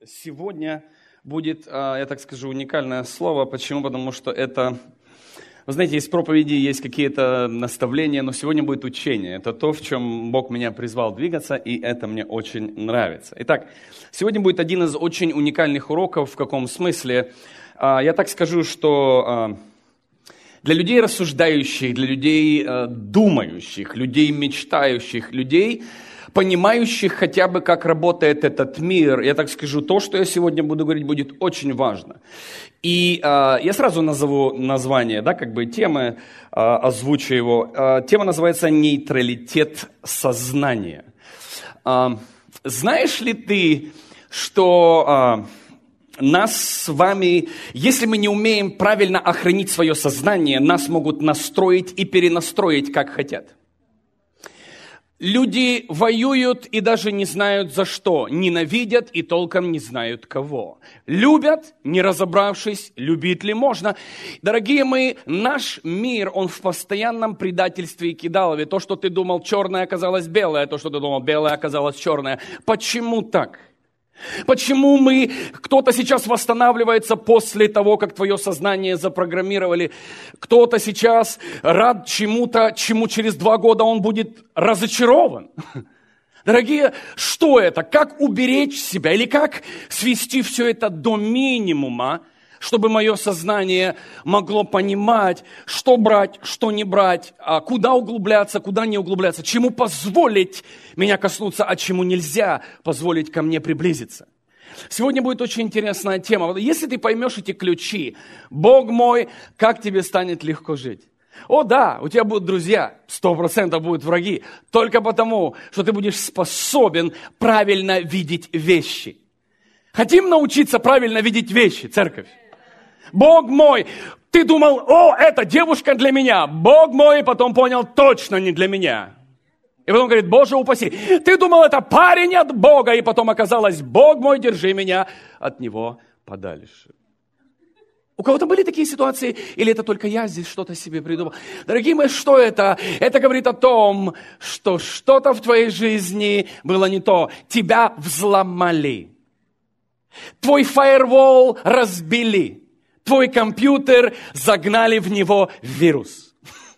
Сегодня будет, я так скажу, уникальное слово. Почему? Потому что это, вы знаете, есть проповеди, есть какие-то наставления, но сегодня будет учение. Это то, в чем Бог меня призвал двигаться, и это мне очень нравится. Итак, сегодня будет один из очень уникальных уроков. В каком смысле? Я так скажу, что для людей рассуждающих, для людей думающих, людей мечтающих, людей, понимающих хотя бы, как работает этот мир, я так скажу, то, что я сегодня буду говорить, будет очень важно. И я сразу назову название, темы, озвучу его. Тема называется «Нейтралитет сознания». Знаешь ли ты, что нас с вами, если мы не умеем правильно охранить свое сознание, нас могут настроить и перенастроить, как хотят? Люди воюют и даже не знают за что, ненавидят и толком не знают кого. Любят, не разобравшись, любить ли можно. Дорогие мои, наш мир, он в постоянном предательстве и кидалове. То, что ты думал черное, оказалось белое, то, что ты думал белое, оказалось черное. Почему так? Почему кто-то сейчас восстанавливается после того, как твое сознание запрограммировали? Кто-то сейчас рад чему-то, чему через 2 года он будет разочарован. Дорогие, что это? Как уберечь себя? Или как свести все это до минимума, чтобы мое сознание могло понимать, что брать, что не брать, куда углубляться, куда не углубляться, чему позволить меня коснуться, а чему нельзя позволить ко мне приблизиться. Сегодня будет очень интересная тема. Если ты поймешь эти ключи, Бог мой, как тебе станет легко жить? О да, у тебя будут друзья, 100% будут враги, только потому, что ты будешь способен правильно видеть вещи. Хотим научиться правильно видеть вещи, церковь? Бог мой, ты думал, эта девушка для меня. Бог мой, и потом понял, точно не для меня. И потом говорит, Боже упаси. Ты думал, это парень от Бога, и потом оказалось, Бог мой, держи меня от него подальше. У кого-то были такие ситуации, или это только я здесь что-то себе придумал? Дорогие мои, что это? Это говорит о том, что что-то в твоей жизни было не то. Тебя взломали. Твой фаервол разбили. Твой компьютер загнали в него вирус.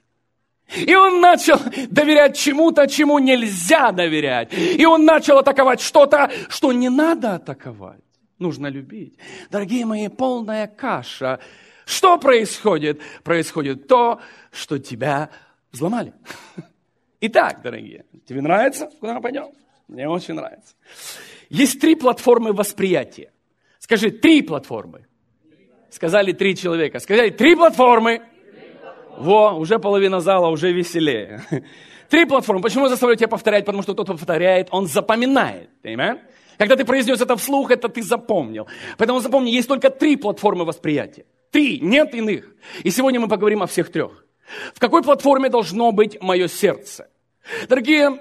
И он начал доверять чему-то, чему нельзя доверять. И он начал атаковать что-то, что не надо атаковать. Нужно любить. Дорогие мои, полная каша. Что происходит? Происходит то, что тебя взломали. Итак, дорогие, тебе нравится, куда мы пойдем? Мне очень нравится. Есть 3 платформы восприятия. Скажи, 3 платформы. Сказали 3 человека. Сказали 3 платформы. Во, уже половина зала, уже веселее. 3 платформы. Почему я заставляю тебя повторять? Потому что тот, кто повторяет, он запоминает. Amen? Когда ты произнес это вслух, это ты запомнил. Поэтому запомни, есть только 3 платформы восприятия. 3, нет иных. И сегодня мы поговорим о всех 3. В какой платформе должно быть мое сердце? Дорогие,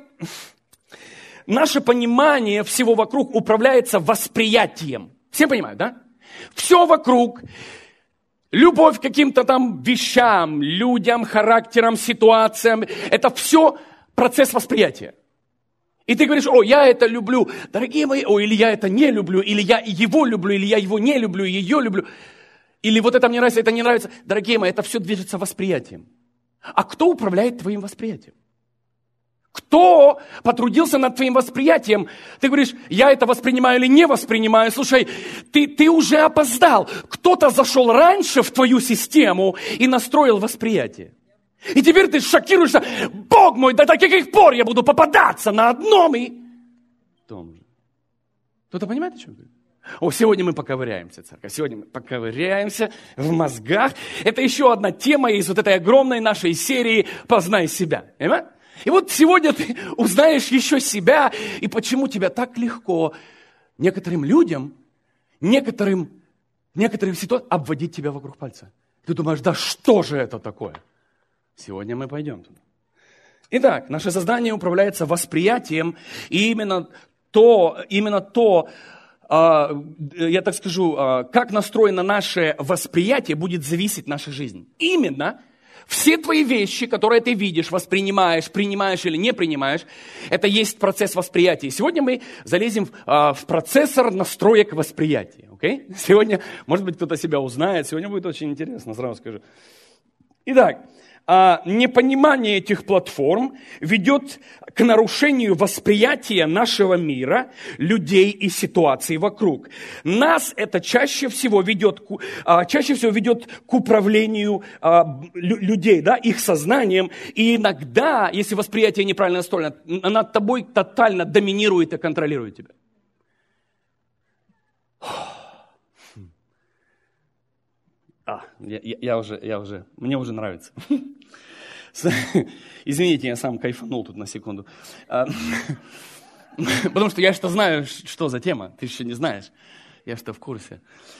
наше понимание всего вокруг управляется восприятием. Все понимают, да? Все вокруг, любовь к каким-то там вещам, людям, характерам, ситуациям, это все процесс восприятия. И ты говоришь, я это люблю, дорогие мои, или я это не люблю, или я его люблю, или я его не люблю, ее люблю, или вот это мне нравится, это не нравится. Дорогие мои, это все движется восприятием. А кто управляет твоим восприятием? Кто потрудился над твоим восприятием? Ты говоришь, я это воспринимаю или не воспринимаю. Слушай, ты уже опоздал. Кто-то зашел раньше в твою систему и настроил восприятие. И теперь ты шокируешься. Бог мой, до каких пор я буду попадаться на одном и том же? Кто-то понимает, о чем ты? Сегодня мы поковыряемся, церковь. Сегодня мы поковыряемся в мозгах. Это еще одна тема из вот этой огромной нашей серии «Познай себя». Понимаете? И вот сегодня ты узнаешь еще себя, и почему тебе так легко некоторым людям, некоторым ситуациям обводить тебя вокруг пальца. Ты думаешь, да что же это такое? Сегодня мы пойдем туда. Итак, наше сознание управляется восприятием, и именно то, я так скажу, как настроено наше восприятие, будет зависеть наша жизнь. Именно все твои вещи, которые ты видишь, воспринимаешь, принимаешь или не принимаешь, это есть процесс восприятия. Сегодня мы залезем в процессор настроек восприятия. Okay? Сегодня, может быть, кто-то себя узнает, сегодня будет очень интересно, сразу скажу. Итак, непонимание этих платформ ведет к нарушению восприятия нашего мира, людей и ситуаций вокруг. Нас это чаще всего ведет к управлению людей, да, их сознанием. И иногда, если восприятие неправильно настроено, над тобой тотально доминирует и контролирует тебя. Мне уже нравится. Извините, я сам кайфанул тут на секунду. Потому что я что знаю, что за тема. Ты еще не знаешь. Я что в курсе.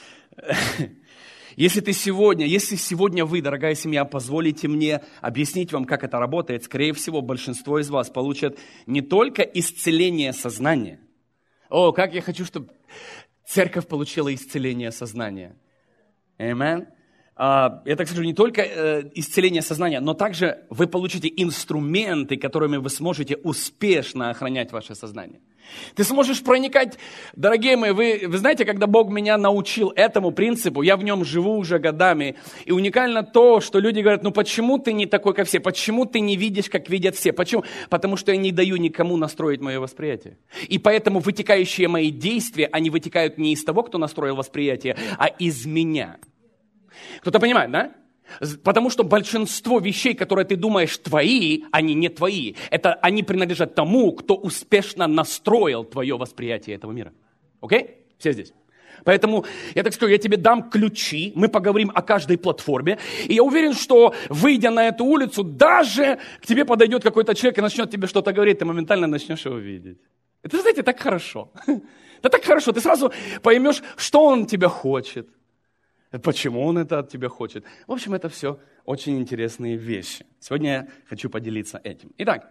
Если сегодня вы, дорогая семья, позволите мне объяснить вам, как это работает, скорее всего, большинство из вас получат не только исцеление сознания. О, как я хочу, чтобы церковь получила исцеление сознания. Аминь. Я так скажу, не только исцеление сознания, но также вы получите инструменты, которыми вы сможете успешно охранять ваше сознание. Ты сможешь проникать, дорогие мои, вы знаете, когда Бог меня научил этому принципу, я в нем живу уже годами, и уникально то, что люди говорят, ну почему ты не такой, как все, почему ты не видишь, как видят все, почему? Потому что я не даю никому настроить мое восприятие. И поэтому вытекающие мои действия, они вытекают не из того, кто настроил восприятие, а из меня. Кто-то понимает, да? Потому что большинство вещей, которые ты думаешь твои, они не твои. Это они принадлежат тому, кто успешно настроил твое восприятие этого мира. Окей? Все здесь. Поэтому, я так скажу, я тебе дам ключи, мы поговорим о каждой платформе. И я уверен, что, выйдя на эту улицу, даже к тебе подойдет какой-то человек и начнет тебе что-то говорить, ты моментально начнешь его видеть. Это, знаете, так хорошо. Это так хорошо, ты сразу поймешь, что он тебя хочет. Почему он это от тебя хочет? В общем, это все очень интересные вещи. Сегодня я хочу поделиться этим. Итак,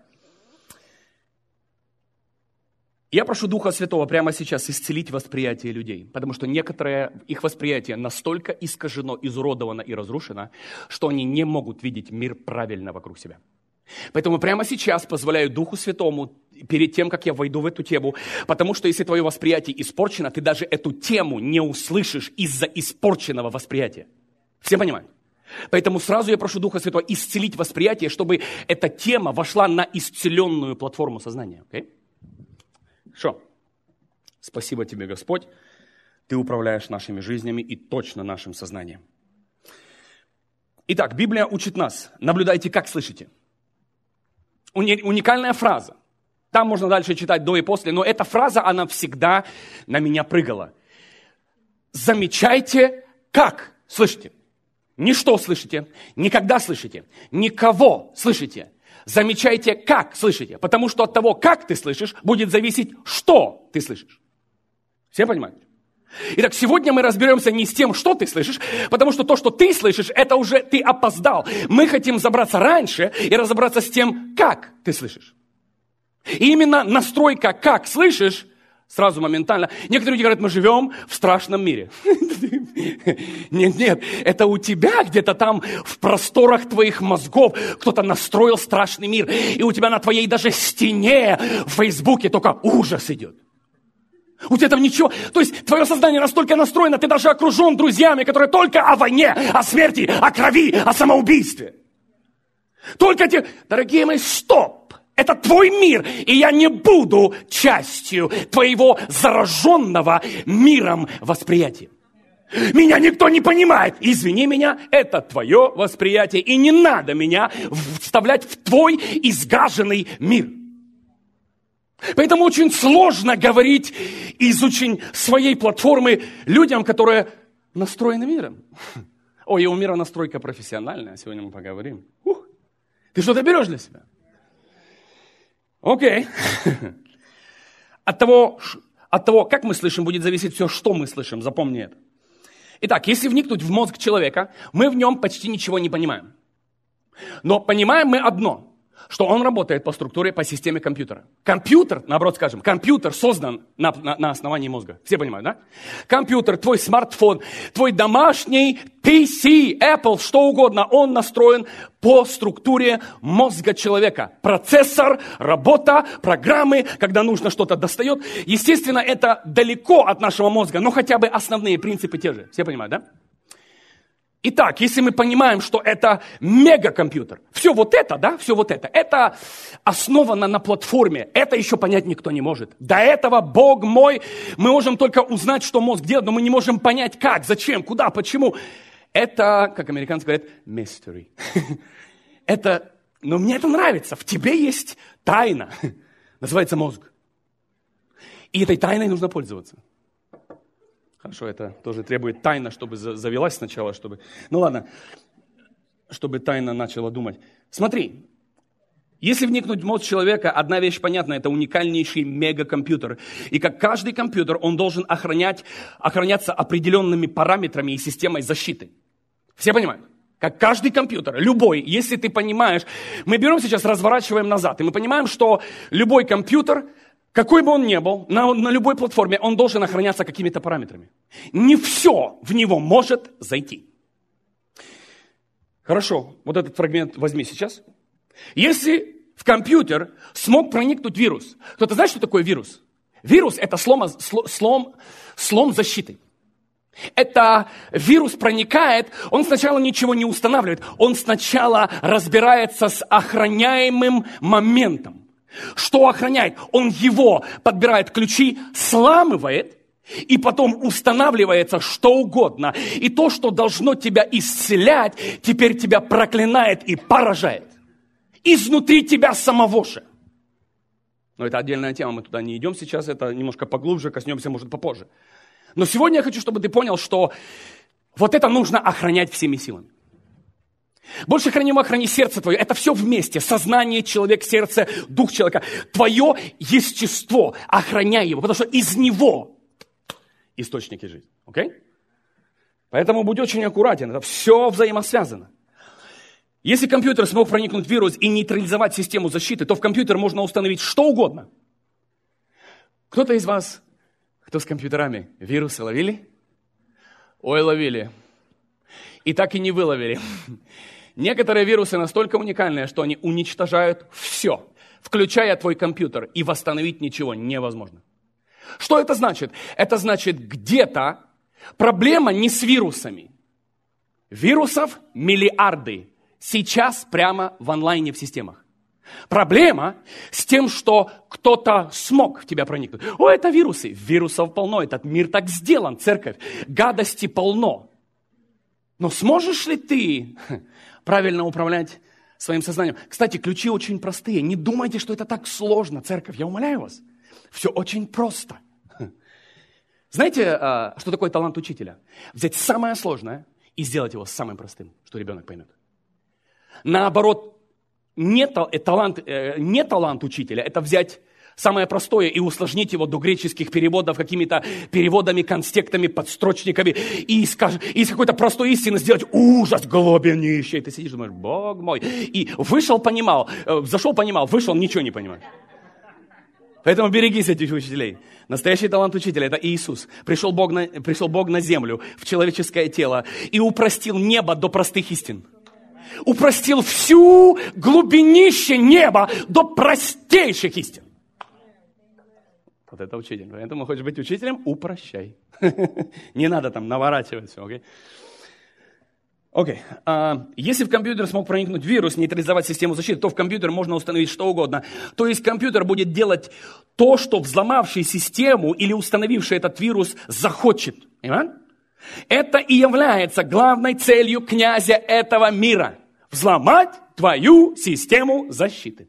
я прошу Духа Святого прямо сейчас исцелить восприятие людей, потому что некоторые их восприятие настолько искажено, изуродовано и разрушено, что они не могут видеть мир правильно вокруг себя. Поэтому прямо сейчас позволяю Духу Святому, перед тем, как я войду в эту тему, потому что если твое восприятие испорчено, ты даже эту тему не услышишь из-за испорченного восприятия. Все понимают? Поэтому сразу я прошу Духа Святого исцелить восприятие, чтобы эта тема вошла на исцеленную платформу сознания. Okay? Хорошо. Спасибо тебе, Господь. Ты управляешь нашими жизнями и точно нашим сознанием. Итак, Библия учит нас. Наблюдайте, как слышите. Уникальная фраза. Там можно дальше читать до и после, но эта фраза, она всегда на меня прыгала. Замечайте, как слышите. Не что слышите, никогда слышите, никого слышите. Замечайте, как слышите, потому что от того, как ты слышишь, будет зависеть, что ты слышишь. Все понимают? Итак, сегодня мы разберемся не с тем, что ты слышишь, потому что то, что ты слышишь, это уже ты опоздал. Мы хотим забраться раньше и разобраться с тем, как ты слышишь. И именно настройка «как слышишь» сразу моментально. Некоторые люди говорят, мы живем в страшном мире. Нет, это у тебя где-то там в просторах твоих мозгов кто-то настроил страшный мир. И у тебя на твоей даже стене в Фейсбуке только ужас идет. У тебя там ничего, то есть твое сознание настолько настроено, ты даже окружен друзьями, которые только о войне, о смерти, о крови, о самоубийстве. Только те, дорогие мои, стоп! Это твой мир, и я не буду частью твоего зараженного миром восприятия. Меня никто не понимает. Извини меня, это твое восприятие, и не надо меня вставлять в твой изгаженный мир. Поэтому очень сложно говорить из очень своей платформы людям, которые настроены миром. Ой, и у мира настройка профессиональная, сегодня мы поговорим. Ты что-то берешь для себя? Окей. От того, как мы слышим, будет зависеть все, что мы слышим. Запомни это. Итак, если вникнуть в мозг человека, мы в нем почти ничего не понимаем. Но понимаем мы одно. что он работает по структуре, по системе компьютера. Компьютер, наоборот скажем, компьютер создан на основании мозга. Все понимают, да? Компьютер, твой смартфон, твой домашний PC, Apple, что угодно, он настроен по структуре мозга человека. Процессор, работа, программы, когда нужно что-то достает. Естественно, это далеко от нашего мозга, но хотя бы основные принципы те же. Все понимают, да? Итак, если мы понимаем, что это мегакомпьютер, все вот это, да, все вот это основано на платформе, это еще понять никто не может. До этого, Бог мой, мы можем только узнать, что мозг делает, но мы не можем понять, как, зачем, куда, почему. Это, как американцы говорят, mystery. Но мне это нравится, в тебе есть тайна, называется мозг. И этой тайной нужно пользоваться. Хорошо, это тоже требует тайна, чтобы завелась сначала, чтобы... Ну ладно, чтобы тайна начала думать. Смотри, если вникнуть в мозг человека, одна вещь понятна, это уникальнейший мегакомпьютер. И как каждый компьютер, он должен охраняться определенными параметрами и системой защиты. Все понимают? Как каждый компьютер, любой, если ты понимаешь... Мы берем сейчас, разворачиваем назад, и мы понимаем, что любой компьютер... Какой бы он ни был, на любой платформе, он должен охраняться какими-то параметрами. Не все в него может зайти. Хорошо, вот этот фрагмент возьми сейчас. Если в компьютер смог проникнуть вирус, кто-то знает, что такое вирус? Вирус – это слом защиты. Это вирус проникает, он сначала ничего не устанавливает, он сначала разбирается с охраняемым моментом. Что охраняет? Он его подбирает ключи, сламывает, и потом устанавливается что угодно. И то, что должно тебя исцелять, теперь тебя проклинает и поражает. Изнутри тебя самого же. Но это отдельная тема, мы туда не идем сейчас, это немножко поглубже, коснемся, может, попозже. Но сегодня я хочу, чтобы ты понял, что вот это нужно охранять всеми силами. Больше храни сердце твое. Это все вместе. Сознание человека, сердце, дух человека. Твое естество. Охраняй его, потому что из него источники жизни. Окей? Поэтому будь очень аккуратен. Это все взаимосвязано. Если компьютер смог проникнуть в вирус и нейтрализовать систему защиты, то в компьютер можно установить что угодно. Кто-то из вас, кто с компьютерами, вирусы ловили? Ой, ловили. И так и не выловили. Некоторые вирусы настолько уникальные, что они уничтожают все, включая твой компьютер, и восстановить ничего невозможно. Что это значит? Это значит, где-то проблема не с вирусами. Вирусов миллиарды сейчас прямо в онлайне в системах. Проблема с тем, что кто-то смог в тебя проникнуть. О, это вирусы. Вирусов полно, этот мир так сделан, церковь. Гадости полно. Но сможешь ли ты правильно управлять своим сознанием? Кстати, ключи очень простые. Не думайте, что это так сложно, церковь. Я умоляю вас. Все очень просто. Знаете, что такое талант учителя? Взять самое сложное и сделать его самым простым, что ребенок поймет. Наоборот, не талант учителя, это взять самое простое и усложнить его до греческих переводов какими-то переводами, констектами, подстрочниками и из какой-то простой истины сделать ужас глубиннейший. Ты сидишь и думаешь, Бог мой. И вышел, понимал, зашел, понимал, вышел, ничего не понимает. Поэтому берегись этих учителей. Настоящий талант учителя – это Иисус. Пришел Бог на землю, в человеческое тело и упростил небо до простых истин. Упростил всю глубинище неба до простейших истин. Вот это учитель. Поэтому хочешь быть учителем – упрощай. Не надо там наворачивать все, окей? Окей. Если в компьютер смог проникнуть вирус, нейтрализовать систему защиты, то в компьютер можно установить что угодно. То есть компьютер будет делать то, что взломавший систему или установивший этот вирус захочет. Понимаете? Это и является главной целью князя этого мира. Взломать твою систему защиты.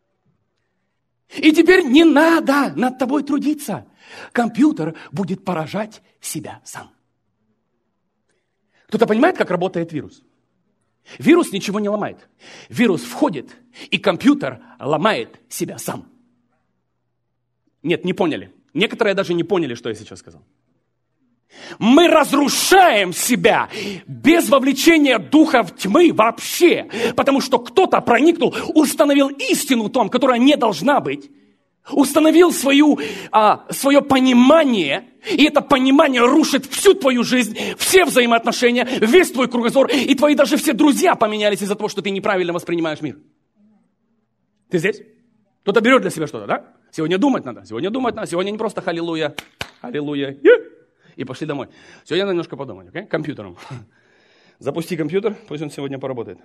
И теперь не надо над тобой трудиться. Компьютер будет поражать себя сам. Кто-то понимает, как работает вирус? Вирус ничего не ломает. Вирус входит, и компьютер ломает себя сам. Нет, не поняли. Некоторые даже не поняли, что я сейчас сказал. Мы разрушаем себя без вовлечения духа в тьмы вообще. Потому что кто-то проникнул, установил истину в том, которая не должна быть. Установил свое понимание. И это понимание рушит всю твою жизнь, все взаимоотношения, весь твой кругозор. И твои даже все друзья поменялись из-за того, что ты неправильно воспринимаешь мир. Ты здесь? Кто-то берет для себя что-то, да? Сегодня думать надо. Сегодня не просто халилуя, аллилуйя. И пошли домой. Сегодня надо немножко подумать, окей? Компьютером. Запусти компьютер, пусть он сегодня поработает.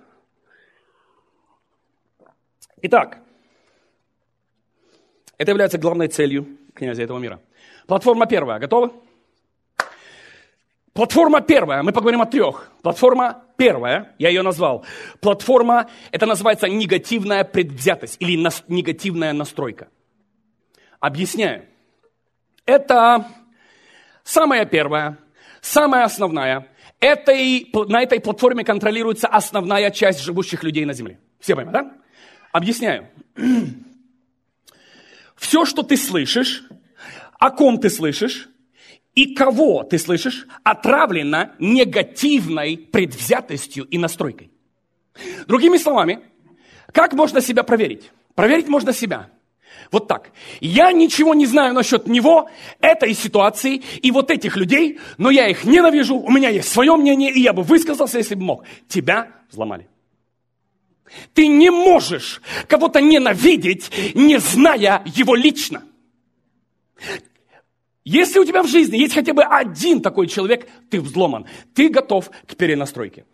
Итак, это является главной целью князя этого мира. Платформа первая. Готовы? Платформа первая. Мы поговорим о 3. Платформа первая, я ее назвал. Платформа, это называется негативная предвзятость или негативная настройка. Объясняю. Это самая первая, самая основная. На этой платформе контролируется основная часть живущих людей на земле. Все понимают, да? Объясняю. Все, что ты слышишь, о ком ты слышишь и кого ты слышишь, отравлено негативной предвзятостью и настройкой. Другими словами, как можно себя проверить? Проверить можно себя. Вот так. Я ничего не знаю насчет него, этой ситуации и вот этих людей, но я их ненавижу, у меня есть свое мнение, и я бы высказался, если бы мог. Тебя взломали. Ты не можешь кого-то ненавидеть, не зная его лично. Если у тебя в жизни есть хотя бы один такой человек, ты взломан. Ты готов к перенастройке.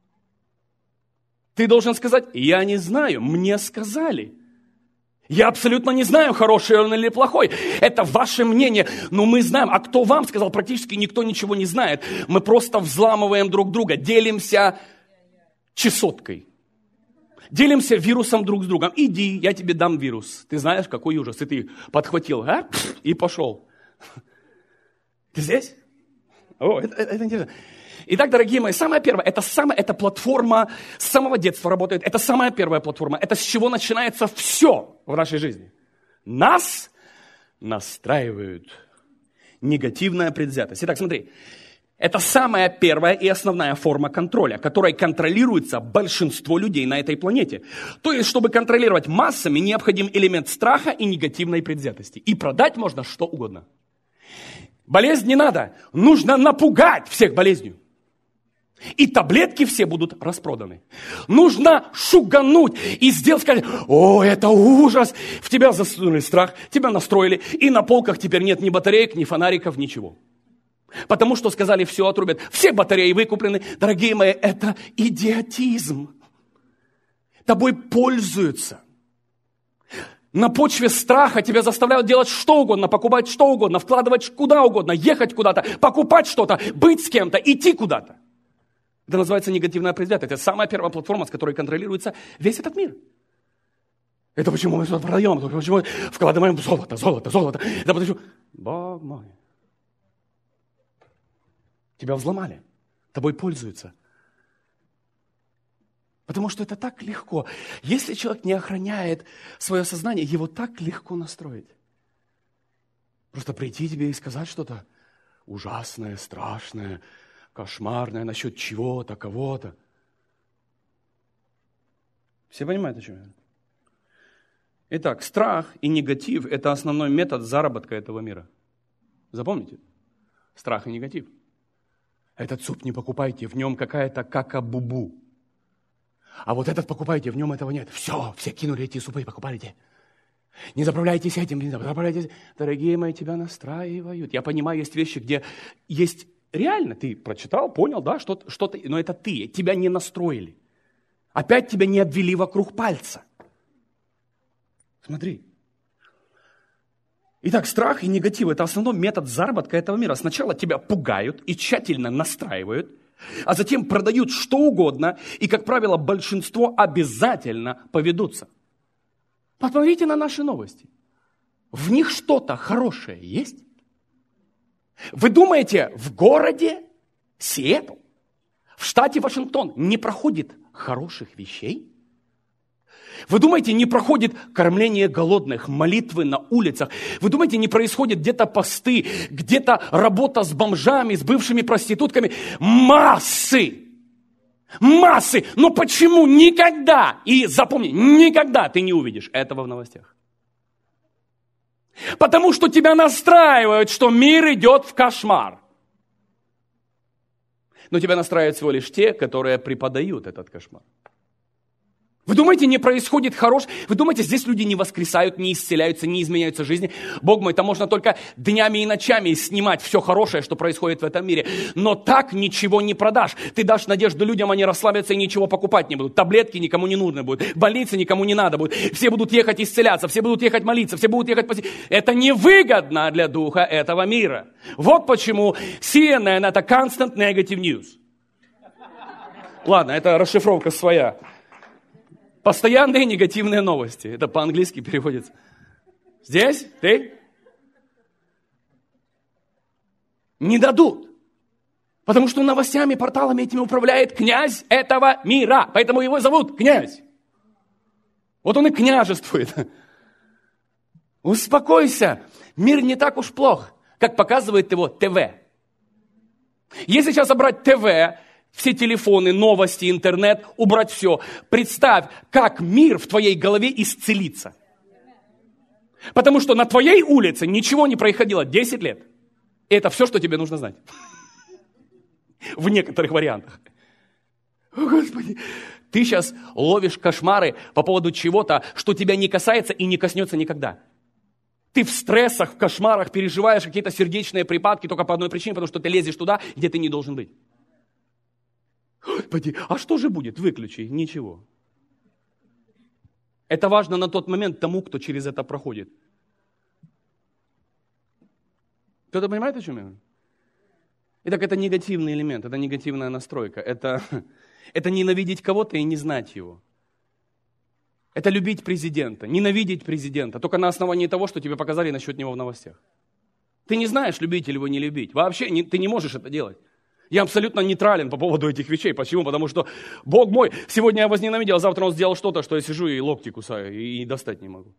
Ты должен сказать: я не знаю, мне сказали. Я абсолютно не знаю, хороший он или плохой. Это ваше мнение. Но мы знаем. А кто вам сказал? Практически никто ничего не знает. Мы просто взламываем друг друга. Делимся чесоткой. Делимся вирусом друг с другом. Иди, я тебе дам вирус. Ты знаешь, какой ужас. И ты подхватил, и пошел. Ты здесь? О, это интересно. Итак, дорогие мои, самое первое, это платформа с самого детства работает. Это самая первая платформа. Это с чего начинается все в нашей жизни. Нас настраивают. Негативная предвзятость. Итак, смотри. Это самая первая и основная форма контроля, которой контролируется большинство людей на этой планете. То есть, чтобы контролировать массами, необходим элемент страха и негативной предвзятости. И продать можно что угодно. Болезнь не надо. Нужно напугать всех болезнью. И таблетки все будут распроданы. Нужно шугануть и сказать: о, это ужас. В тебя засунули страх, тебя настроили. И на полках теперь нет ни батареек, ни фонариков, ничего. Потому что сказали, все отрубят. Все батареи выкуплены. Дорогие мои, это идиотизм. Тобой пользуются. На почве страха тебя заставляют делать что угодно, покупать что угодно, вкладывать куда угодно, ехать куда-то, покупать что-то, быть с кем-то, идти куда-то. Это называется негативная предвзятость. Это самая первая платформа, с которой контролируется весь этот мир. Это почему мы что-то продаем, это почему мы вкладываем золото. Это потому что... Бог мой. Тебя взломали, тобой пользуются. Потому что это так легко. Если человек не охраняет свое сознание, его так легко настроить. Просто прийти тебе и сказать что-то ужасное, страшное, кошмарное насчет чего-то, кого-то. Все понимают, о чем я? Итак, страх и негатив – это основной метод заработка этого мира. Запомните? Страх и негатив. Этот суп не покупайте, в нем какая-то кака-бубу. А вот этот покупайте, в нем этого нет. Все кинули эти супы и покупайте. Не заправляйтесь этим, не заправляйтесь. Дорогие мои, тебя настраивают. Я понимаю, есть вещи, где есть реально, ты прочитал, понял, да, что-то, но это ты, тебя не настроили. Опять тебя не обвели вокруг пальца. Смотри. Итак, страх и негатив – это основной метод заработка этого мира. Сначала тебя пугают и тщательно настраивают, а затем продают что угодно, и, как правило, большинство обязательно поведутся. Посмотрите на наши новости. В них что-то хорошее есть? Вы думаете, в городе Сиэтл, в штате Вашингтон, не проходит хороших вещей? Вы думаете, не проходит кормление голодных, молитвы на улицах? Вы думаете, не происходит где-то посты, где-то работа с бомжами, с бывшими проститутками? Массы! Массы! Но почему никогда, и запомни, никогда ты не увидишь этого в новостях? Потому что тебя настраивают, что мир идет в кошмар. Но тебя настраивают всего лишь те, которые преподают этот кошмар. Вы думаете, не происходит хорошее? Вы думаете, здесь люди не воскресают, не исцеляются, не изменяются жизни? Бог мой, там можно только днями и ночами снимать все хорошее, что происходит в этом мире. Но так ничего не продашь. Ты дашь надежду людям, они расслабятся и ничего покупать не будут. Таблетки никому не нужны будут. Больницы никому не надо будет. Все будут ехать исцеляться, все будут ехать молиться, все будут ехать... Это невыгодно для духа этого мира. Вот почему CNN это constant negative news. Ладно, это расшифровка своя. Постоянные негативные новости. Это по-английски переводится. Здесь ты не дадут. Потому что новостями, порталами этими управляет князь этого мира. Поэтому его зовут князь. Вот он и княжествует. Успокойся. Мир не так уж плох, как показывает его ТВ. Если сейчас собрать ТВ, все телефоны, новости, интернет, убрать все. Представь, как мир в твоей голове исцелится. Потому что на твоей улице ничего не происходило 10 лет. И это все, что тебе нужно знать. В некоторых вариантах. О, Господи, ты сейчас ловишь кошмары по поводу чего-то, что тебя не касается и не коснется никогда. Ты в стрессах, в кошмарах переживаешь какие-то сердечные припадки только по одной причине, потому что ты лезешь туда, где ты не должен быть. Господи, а что же будет? Выключи. Ничего. Это важно на тот момент тому, кто через это проходит. Кто-то понимает, о чем я говорю? Итак, это негативный элемент, это негативная настройка. Это ненавидеть кого-то и не знать его. Это любить президента, ненавидеть президента, только на основании того, что тебе показали насчет него в новостях. Ты не знаешь, любить или его не любить. Вообще ты не можешь это делать. Я абсолютно нейтрален по поводу этих вещей. Почему? Потому что, Бог мой, сегодня я возненавидел, а завтра он сделал что-то, что я сижу и локти кусаю, и достать не могу.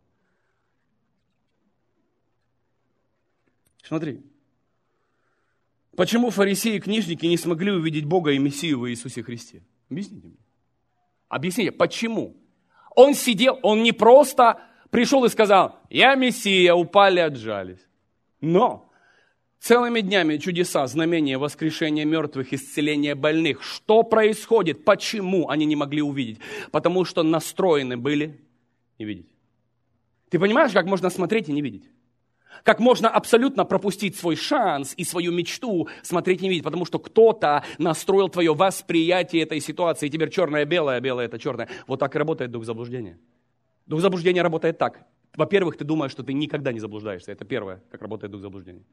Смотри. Почему фарисеи и книжники не смогли увидеть Бога и Мессию в Иисусе Христе? Объясните мне. Объясните, почему? Он сидел, он не просто пришел и сказал, я Мессия, упали, отжались. Но... Целыми днями чудеса, знамения, воскрешения мертвых, исцеления больных. Что происходит? Почему они не могли увидеть? Потому что настроены были не видеть. Ты понимаешь, как можно смотреть и не видеть? Как можно абсолютно пропустить свой шанс и свою мечту смотреть и не видеть? Потому что кто-то настроил твое восприятие этой ситуации. И теперь черное, белое это черное. Вот так и работает дух заблуждения. Дух заблуждения работает так. Во-первых, ты думаешь, что ты никогда не заблуждаешься. Это первое, как работает дух заблуждения.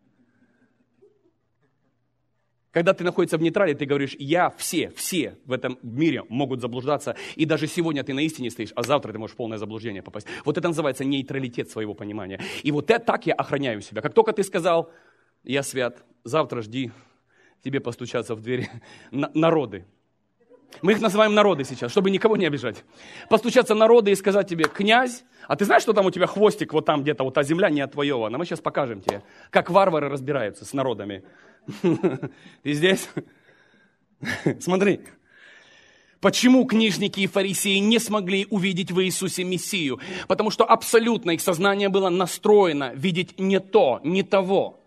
Когда ты находишься в нейтрале, ты говоришь, все в этом мире могут заблуждаться, и даже сегодня ты на истине стоишь, а завтра ты можешь в полное заблуждение попасть. Вот это называется нейтралитет своего понимания. И вот так я охраняю себя. Как только ты сказал, я свят, завтра жди, тебе постучатся в двери народы. Мы их называем народы сейчас, чтобы никого не обижать. Постучатся народы и сказать тебе, князь, а ты знаешь, что там у тебя хвостик, вот там где-то, вот та земля не отвоевана. Мы сейчас покажем тебе, как варвары разбираются с народами. Ты здесь? Смотри. Почему книжники и фарисеи не смогли увидеть в Иисусе Мессию? Потому что абсолютно их сознание было настроено видеть не то, не того.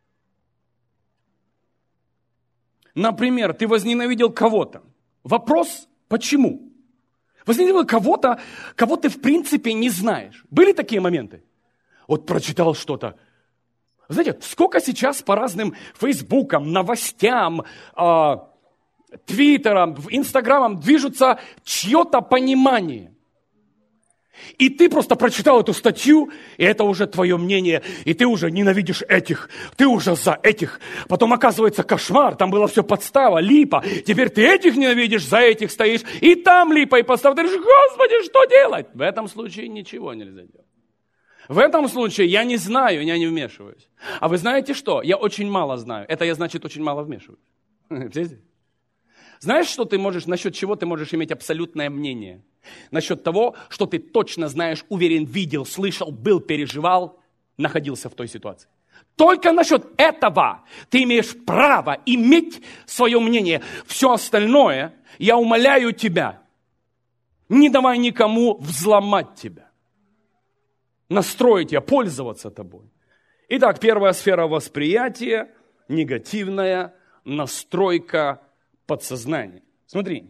Например, ты возненавидел кого-то. Вопрос, почему? Возненавидел кого-то, кого ты в принципе не знаешь. Были такие моменты? Вот прочитал что-то. Знаете, сколько сейчас по разным фейсбукам, новостям, твиттерам, инстаграмам движутся чье-то понимание. И ты просто прочитал эту статью, и это уже твое мнение, и ты уже ненавидишь этих, ты уже за этих. Потом оказывается кошмар, там было все подстава, липа. Теперь ты этих ненавидишь, за этих стоишь, и там липа и подстава. Ты говоришь, Господи, что делать? В этом случае ничего нельзя делать. В этом случае я не знаю, я не вмешиваюсь. А вы знаете что? Я очень мало знаю. Это я, значит, очень мало вмешиваюсь. Знаешь, что ты можешь, насчет чего ты можешь иметь абсолютное мнение? Насчет того, что ты точно знаешь, уверен, видел, слышал, был, переживал, находился в той ситуации. Только насчет этого ты имеешь право иметь свое мнение. Все остальное, я умоляю тебя, не давай никому взломать тебя, настроить тебя, пользоваться тобой. Итак, первая сфера восприятия, негативная настройка подсознания. Смотри,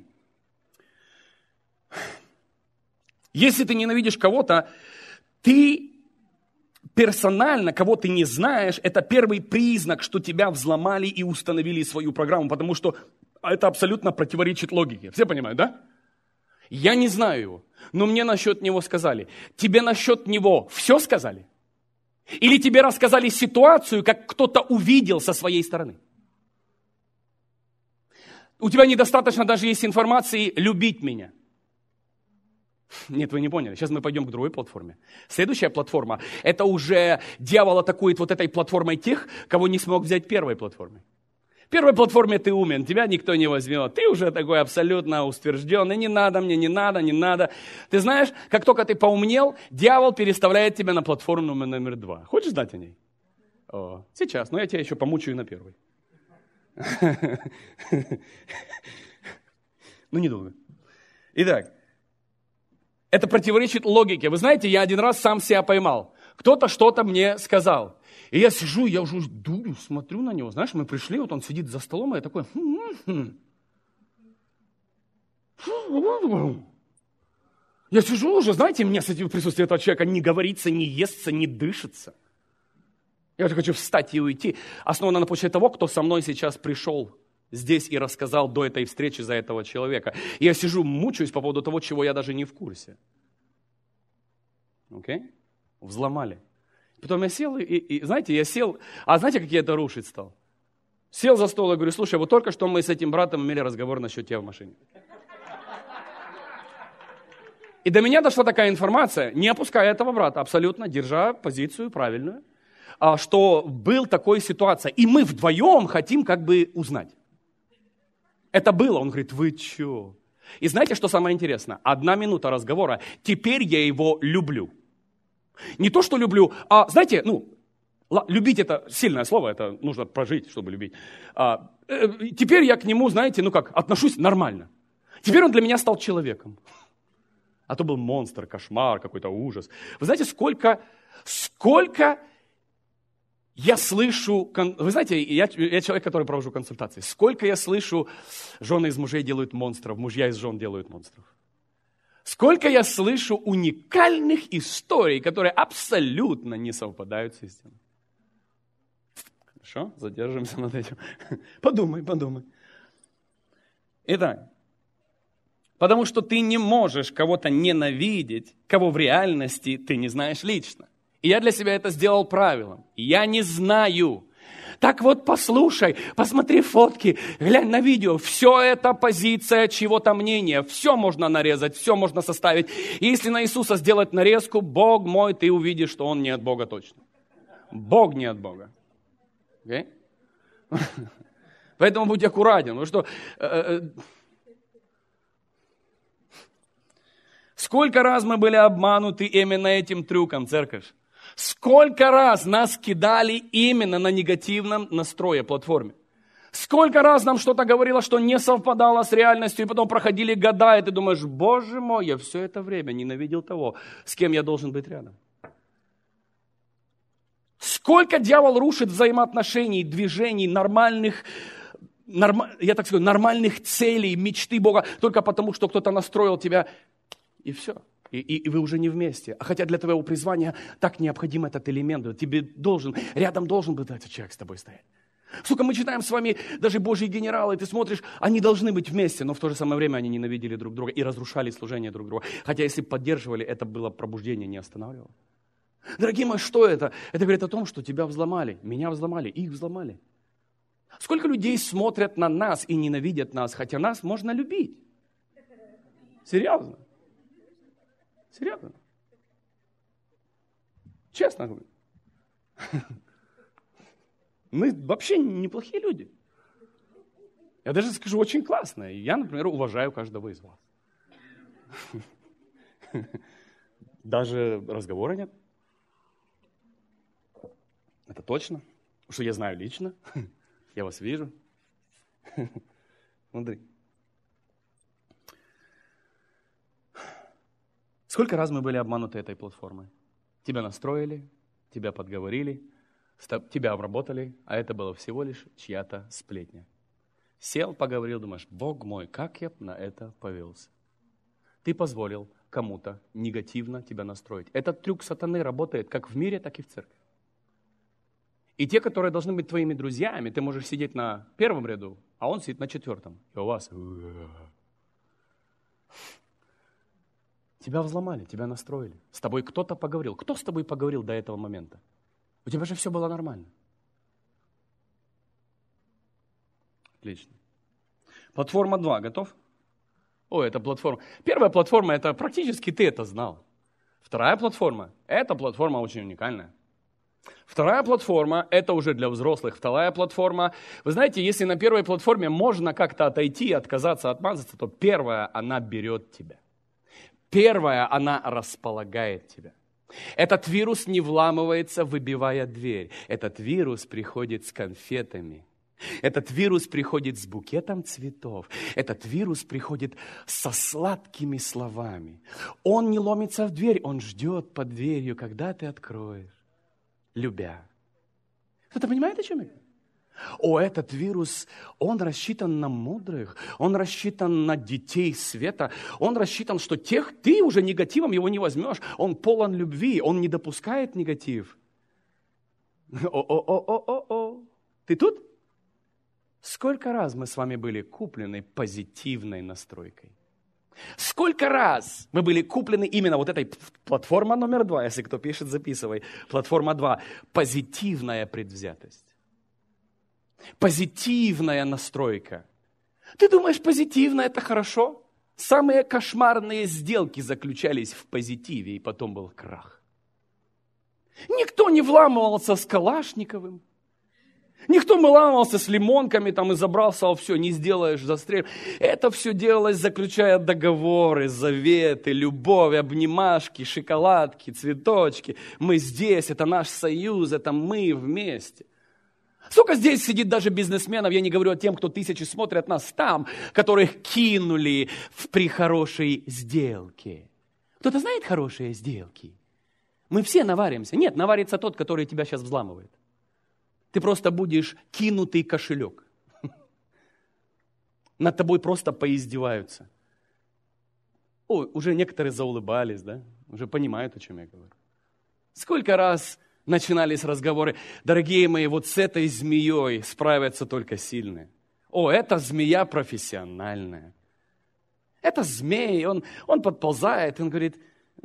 если ты ненавидишь кого-то, ты персонально, кого ты не знаешь, это первый признак, что тебя взломали и установили свою программу, потому что это абсолютно противоречит логике. Все понимают, да? Я не знаю его, но мне насчет него сказали. Тебе насчет него все сказали? Или тебе рассказали ситуацию, как кто-то увидел со своей стороны? У тебя недостаточно даже есть информации «любить меня». Нет, вы не поняли. Сейчас мы пойдем к другой платформе. Следующая платформа – это уже дьявол атакует вот этой платформой тех, кого не смог взять первой платформой. В первой платформе ты умен, тебя никто не возьмет. Ты уже такой абсолютно утвержденный. Не надо мне, не надо, не надо. Ты знаешь, как только ты поумнел, дьявол переставляет тебя на платформу номер 2. Хочешь знать о ней? О, сейчас, но я тебя еще помучаю на первой. Ну, недолго. Итак, это противоречит логике. Вы знаете, я один раз сам себя поймал. Кто-то что-то мне сказал. И я сижу, я уже дурю, смотрю на него. Знаешь, мы пришли, вот он сидит за столом, и я такой... Я сижу уже, знаете, мне с этим присутствием этого человека не говорится, не естся, не дышится. Я уже хочу встать и уйти. Основано на почве того, кто со мной сейчас пришел здесь и рассказал до этой встречи за этого человека. И я сижу, мучаюсь по поводу того, чего я даже не в курсе. Окей? Взломали. Потом я сел, и знаете, я сел, а знаете, как я это рушить стал? Сел за стол и говорю, слушай, вот только что мы с этим братом имели разговор насчет тебя в машине. И до меня дошла такая информация, не опуская этого брата, абсолютно держа позицию правильную, что был такой ситуация, и мы вдвоем хотим как бы узнать. Это было, он говорит, вы чё? И знаете, что самое интересное? 1 минута разговора, теперь я его люблю. Не то, что люблю, а, знаете, любить это сильное слово, это нужно прожить, чтобы любить. Теперь я к нему, знаете, отношусь нормально. Теперь он для меня стал человеком. А то был монстр, кошмар, какой-то ужас. Вы знаете, сколько я слышу, вы знаете, я человек, который провожу консультации, сколько я слышу, жены из мужей делают монстров, мужья из жен делают монстров. Сколько я слышу уникальных историй, которые абсолютно не совпадают с истиной. Хорошо, задержимся над этим. Подумай. Итак, потому что ты не можешь кого-то ненавидеть, кого в реальности ты не знаешь лично. И я для себя это сделал правилом. Я не знаю. Так вот, послушай, посмотри фотки, глянь на видео. Все это позиция чего-то мнения. Все можно нарезать, все можно составить. И если на Иисуса сделать нарезку, Бог мой, ты увидишь, что Он не от Бога точно. Бог не от Бога. Okay? Поэтому будь аккуратен. Потому что... Сколько раз мы были обмануты именно этим трюком, церковь? Сколько раз нас кидали именно на негативном настрое платформе? Сколько раз нам что-то говорило, что не совпадало с реальностью, и потом проходили года, и ты думаешь, боже мой, я все это время ненавидел того, с кем я должен быть рядом. Сколько дьявол рушит взаимоотношений, движений, нормальных целей, мечты Бога, только потому, что кто-то настроил тебя, и все. И вы уже не вместе. А хотя для твоего призвания так необходим этот элемент. Тебе рядом должен быть этот человек с тобой стоять. Сука, мы читаем с вами даже Божьи генералы, ты смотришь, они должны быть вместе, но в то же самое время они ненавидели друг друга и разрушали служение друг друга. Хотя если бы поддерживали, это было пробуждение, не останавливало. Дорогие мои, что это? Это говорит о том, что тебя взломали, меня взломали, их взломали. Сколько людей смотрят на нас и ненавидят нас, хотя нас можно любить? Серьезно? Серьезно? Честно говорю. Мы вообще неплохие люди. Я даже скажу, очень классно. Я, например, уважаю каждого из вас. Даже разговора нет. Это точно. Потому что я знаю лично. Я вас вижу. Смотри. Сколько раз мы были обмануты этой платформой? Тебя настроили, тебя подговорили, тебя обработали, а это было всего лишь чья-то сплетня. Сел, поговорил, думаешь, Бог мой, как я на это повелся. Ты позволил кому-то негативно тебя настроить. Этот трюк сатаны работает как в мире, так и в церкви. И те, которые должны быть твоими друзьями, ты можешь сидеть на первом ряду, а он сидит на 4. И у вас... Тебя взломали, тебя настроили. С тобой кто-то поговорил. Кто с тобой поговорил до этого момента? У тебя же все было нормально. Отлично. Платформа 2, готов? Это платформа. Первая платформа, это практически ты это знал. Вторая платформа, эта платформа очень уникальная. Вторая платформа, это уже для взрослых. Вторая платформа, вы знаете, если на первой платформе можно как-то отойти, отказаться, отмазаться, то первая, она берет тебя. Первая, она располагает тебя. Этот вирус не вламывается, выбивая дверь. Этот вирус приходит с конфетами. Этот вирус приходит с букетом цветов. Этот вирус приходит со сладкими словами. Он не ломится в дверь, он ждет под дверью, когда ты откроешь, любя. Кто-то понимает, о чем я говорю? Этот вирус, он рассчитан на мудрых, он рассчитан на детей света, он рассчитан, что ты уже негативом его не возьмешь, он полон любви, он не допускает негатив. Ты тут? Сколько раз мы с вами были куплены позитивной настройкой? Сколько раз мы были куплены именно вот этой платформа номер 2, если кто пишет, записывай, платформа 2, позитивная предвзятость. Позитивная настройка. Ты думаешь, позитивно это хорошо? Самые кошмарные сделки заключались в позитиве, и потом был крах. Никто не вламывался с Калашниковым. Никто не вламывался с лимонками там, и забрался, все, не сделаешь, застрелишь. Это все делалось, заключая договоры, заветы, любовь, обнимашки, шоколадки, цветочки. Мы здесь, это наш союз, это мы вместе. Сколько здесь сидит даже бизнесменов, я не говорю о тем, кто тысячи смотрят нас там, которых кинули при хорошей сделке. Кто-то знает хорошие сделки? Мы все наваримся. Нет, наварится тот, который тебя сейчас взламывает. Ты просто будешь кинутый кошелек. Над тобой просто поиздеваются. Уже некоторые заулыбались, да? Уже понимают, о чем я говорю. Сколько раз начинались разговоры, дорогие мои, вот с этой змеей справятся только сильные. Эта змея профессиональная. Это змей, он подползает, он говорит,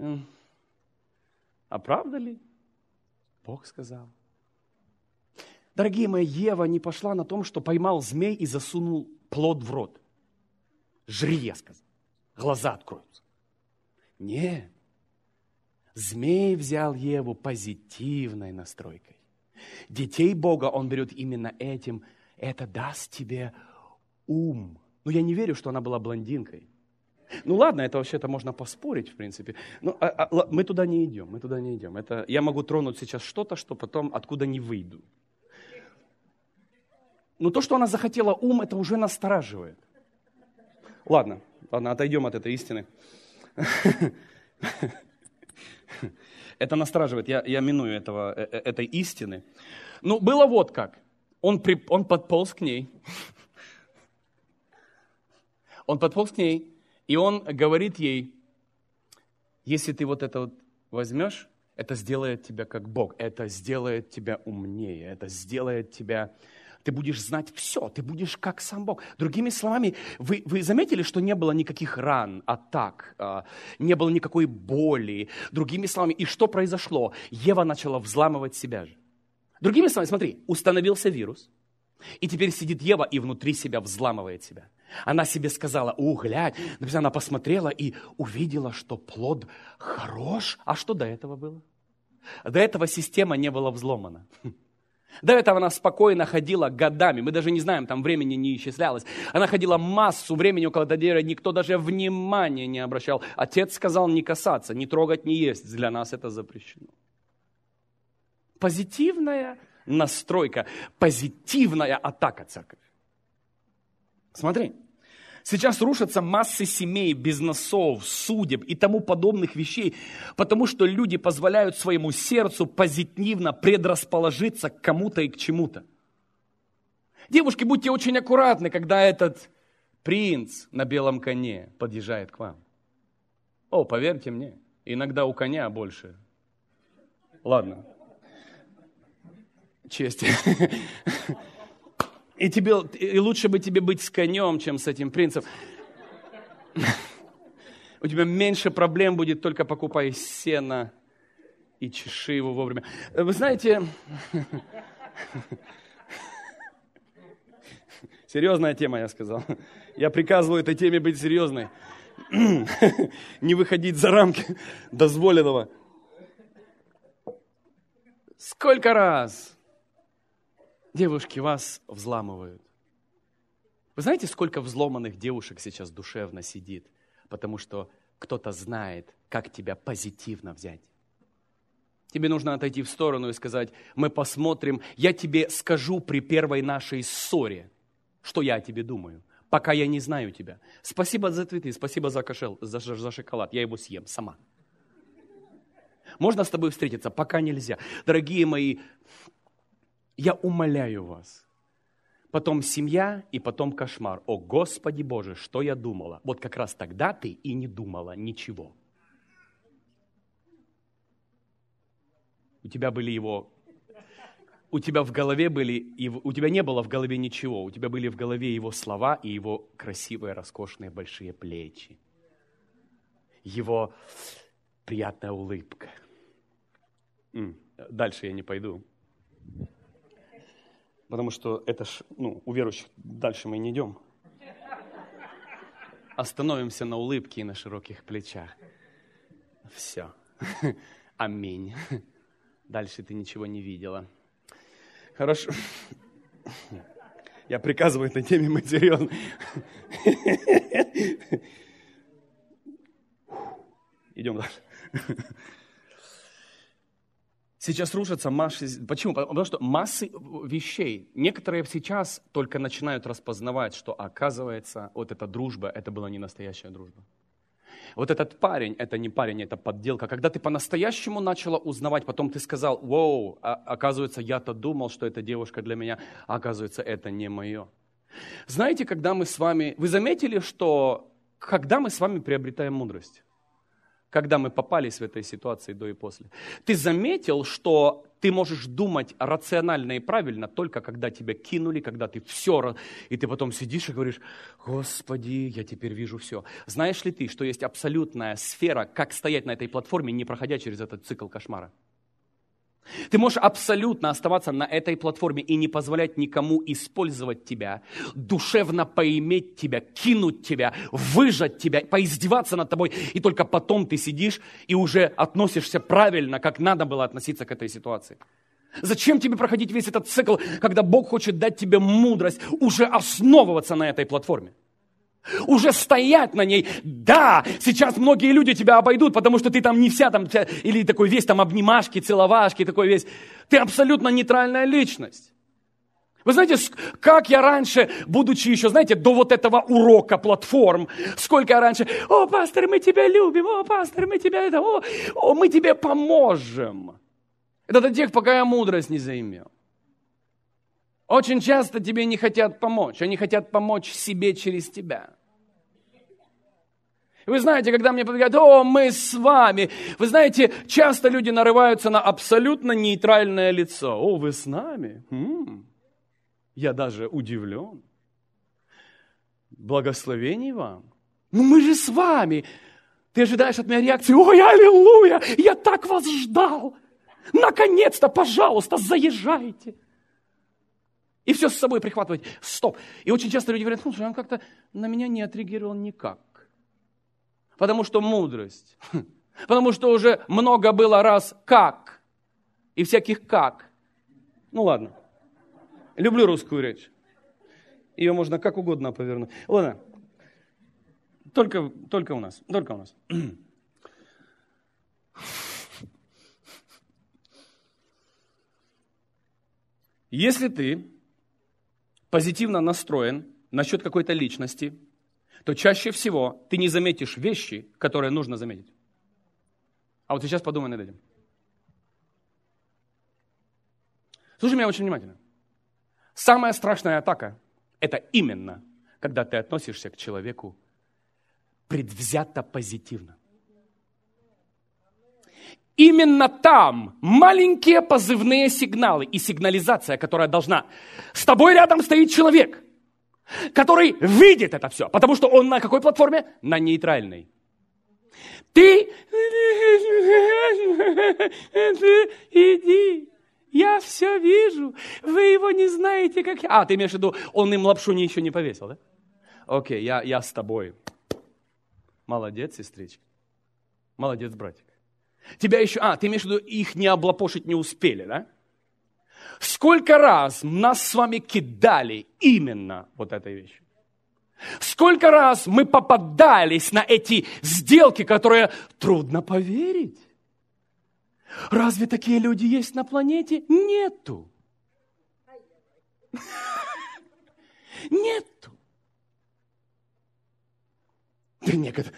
а правда ли? Бог сказал. Дорогие мои, Ева не пошла на том, что поймал змей и засунул плод в рот. Жри, я сказал, глаза откроются. Нет. Змей взял Еву позитивной настройкой. Детей Бога он берет именно этим. Это даст тебе ум. Я не верю, что она была блондинкой. Ладно, это вообще-то можно поспорить, в принципе. Мы туда не идем, Это, я могу тронуть сейчас что-то, что потом откуда не выйду. Но то, что она захотела ум, это уже настораживает. Ладно, отойдем от этой истины. Это настораживает, я миную этой истины. Было вот как. Он подполз к ней. Он подполз к ней, и он говорит ей, если ты вот это вот возьмешь, это сделает тебя как Бог, это сделает тебя умнее, это сделает тебя... Ты будешь знать все, ты будешь как сам Бог. Другими словами, вы заметили, что не было никаких ран, атак, не было никакой боли. Другими словами, и что произошло? Ева начала взламывать себя же. Другими словами, смотри, установился вирус, и теперь сидит Ева и внутри себя взламывает себя. Она себе сказала, глянь, она посмотрела и увидела, что плод хорош. А что до этого было? До этого система не была взломана. До этого она спокойно ходила годами. Мы даже не знаем, там времени не исчислялось. Она ходила массу времени около этого дерева, никто даже внимания не обращал. Отец сказал не касаться, не трогать, не есть. Для нас это запрещено. Позитивная настройка, позитивная атака церкви. Смотри. Сейчас рушатся массы семей, бизнесов, судеб и тому подобных вещей, потому что люди позволяют своему сердцу позитивно предрасположиться к кому-то и к чему-то. Девушки, будьте очень аккуратны, когда этот принц на белом коне подъезжает к вам. О, поверьте мне, иногда у коня больше. Ладно. Честь. И лучше бы тебе быть с конем, чем с этим принцем. У тебя меньше проблем будет, только покупай сено и чеши его вовремя. Вы знаете, серьезная тема, я сказал. Я приказываю этой теме быть серьезной. Не выходить за рамки дозволенного. Сколько раз девушки вас взламывают? Вы знаете, сколько взломанных девушек сейчас душевно сидит? Потому что кто-то знает, как тебя позитивно взять. Тебе нужно отойти в сторону и сказать: мы посмотрим, я тебе скажу при первой нашей ссоре, что я о тебе думаю, пока я не знаю тебя. Спасибо за цветы, спасибо за шоколад, я его съем сама. Можно с тобой встретиться? Пока нельзя. Дорогие мои, я умоляю вас. Потом семья и потом кошмар. О, Господи Боже, что я думала? Вот как раз тогда ты и не думала ничего. У тебя в голове были, у тебя не было в голове ничего. У тебя были в голове его слова и его красивые, роскошные, большие плечи. Его приятная улыбка. Дальше я не пойду. Потому что это ж, у верующих дальше мы не идем. Остановимся на улыбке и на широких плечах. Все. Аминь. Дальше ты ничего не видела. Хорошо. Я приказываю этой теме быть серьезной. Идем дальше. Сейчас рушатся массы. Почему? Потому что массы вещей. Некоторые сейчас только начинают распознавать, что оказывается, вот эта дружба, это была не настоящая дружба. Вот этот парень, это не парень, это подделка. Когда ты по-настоящему начала узнавать, потом ты сказал: воу, оказывается, я-то думал, что эта девушка для меня, а оказывается, это не мое. Знаете, когда мы с вами... Вы заметили, что когда мы с вами приобретаем мудрость? Когда мы попались в этой ситуации до и после. Ты заметил, что ты можешь думать рационально и правильно только когда тебя кинули, когда ты все, и ты потом сидишь и говоришь: Господи, я теперь вижу все. Знаешь ли ты, что есть абсолютная сфера, как стоять на этой платформе, не проходя через этот цикл кошмара? Ты можешь абсолютно оставаться на этой платформе и не позволять никому использовать тебя, душевно поиметь тебя, кинуть тебя, выжать тебя, поиздеваться над тобой, и только потом ты сидишь и уже относишься правильно, как надо было относиться к этой ситуации. Зачем тебе проходить весь этот цикл, когда Бог хочет дать тебе мудрость уже основываться на этой платформе? Уже стоять на ней. Да, сейчас многие люди тебя обойдут, потому что ты там не вся там, или такой весь там обнимашки, целовашки, такой весь. Ты абсолютно нейтральная личность. Вы знаете, как я раньше, будучи еще, знаете, до вот этого урока платформ, сколько я раньше: о, пастор, мы тебя любим, о, пастор, мы тебя это, о, мы тебе поможем. Это до тех, пока я мудрость не заимел. Очень часто тебе не хотят помочь. Они хотят помочь себе через тебя. Вы знаете, когда мне говорят: о, мы с вами. Вы знаете, часто люди нарываются на абсолютно нейтральное лицо. О, вы с нами? Я даже удивлен. Благословений вам. Ну мы же с вами. Ты ожидаешь от меня реакции: ой, аллилуйя, я так вас ждал. Наконец-то, пожалуйста, заезжайте. И все с собой прихватывать. Стоп. И очень часто люди говорят: слушай, он как-то на меня не отреагировал никак. Потому что мудрость. Потому что уже много было раз как. И всяких как. Ну ладно. Люблю русскую речь. Ее можно как угодно повернуть. Ладно. Только у нас. Только у нас. Если ты позитивно настроен насчет какой-то личности, то чаще всего ты не заметишь вещи, которые нужно заметить. А вот сейчас подумай над этим. Слушай меня очень внимательно. Самая страшная атака – это именно, когда ты относишься к человеку предвзято позитивно. Именно там маленькие позывные сигналы и сигнализация, которая должна. С тобой рядом стоит человек, который видит это все, потому что он на какой платформе? На нейтральной. Ты иди, я все вижу, вы его не знаете, как я. Ты имеешь в виду, он им лапшу еще не повесил, да? Окей, я с тобой. Молодец, сестричка. Молодец, братик. Тебя еще, ты имеешь в виду, их не облапошить не успели, да? Сколько раз нас с вами кидали именно вот этой вещью? Сколько раз мы попадались на эти сделки, которые трудно поверить? Разве такие люди есть на планете? Нету. Нету. Ты некогда...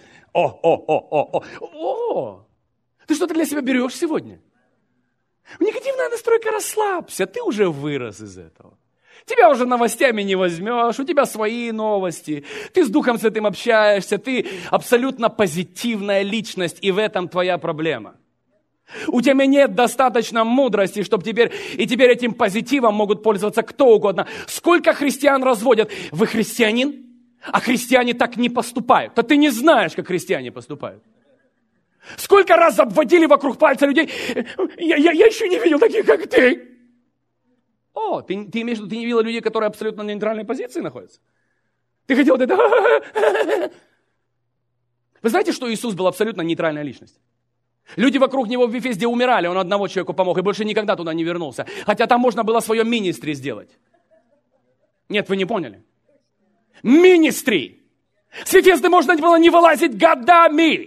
Ты что-то для себя берешь сегодня? Негативная настройка, расслабься, ты уже вырос из этого. Тебя уже новостями не возьмешь, у тебя свои новости, ты с Духом Святым общаешься, ты абсолютно позитивная личность, и в этом твоя проблема. У тебя нет достаточно мудрости, чтобы теперь этим позитивом могут пользоваться кто угодно. Сколько христиан разводят? Вы христианин? А христиане так не поступают. Да ты не знаешь, как христиане поступают. Сколько раз обводили вокруг пальца людей? Я еще не видел таких, как ты. Ты имеешь в виду, ты не видел людей, которые абсолютно на нейтральной позиции находятся? Ты хотел вот это... Вы знаете, что Иисус был абсолютно нейтральная личность? Люди вокруг него в Вифезде умирали, он одному человеку помог и больше никогда туда не вернулся. Хотя там можно было свое министри сделать. Нет, вы не поняли. Министри. С Вифезды можно было не вылазить годами.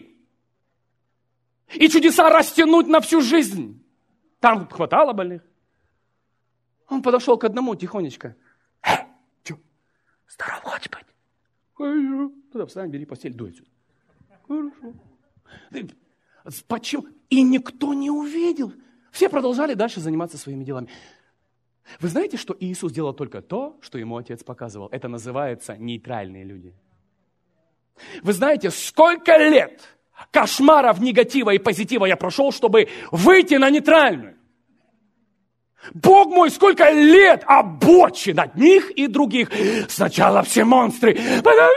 И чудеса растянуть на всю жизнь. Там хватало больных. Он подошел к одному тихонечко. Здорово, Господь. Туда встань, бери постель, дуй отсюда. Хорошо. Почему? И никто не увидел. Все продолжали дальше заниматься своими делами. Вы знаете, что Иисус делал только то, что ему Отец показывал? Это называется нейтральные люди. Вы знаете, сколько лет кошмаров, негатива и позитива я прошел, чтобы выйти на нейтральную. Бог мой, сколько лет обочи над них и других. Сначала все монстры, потом...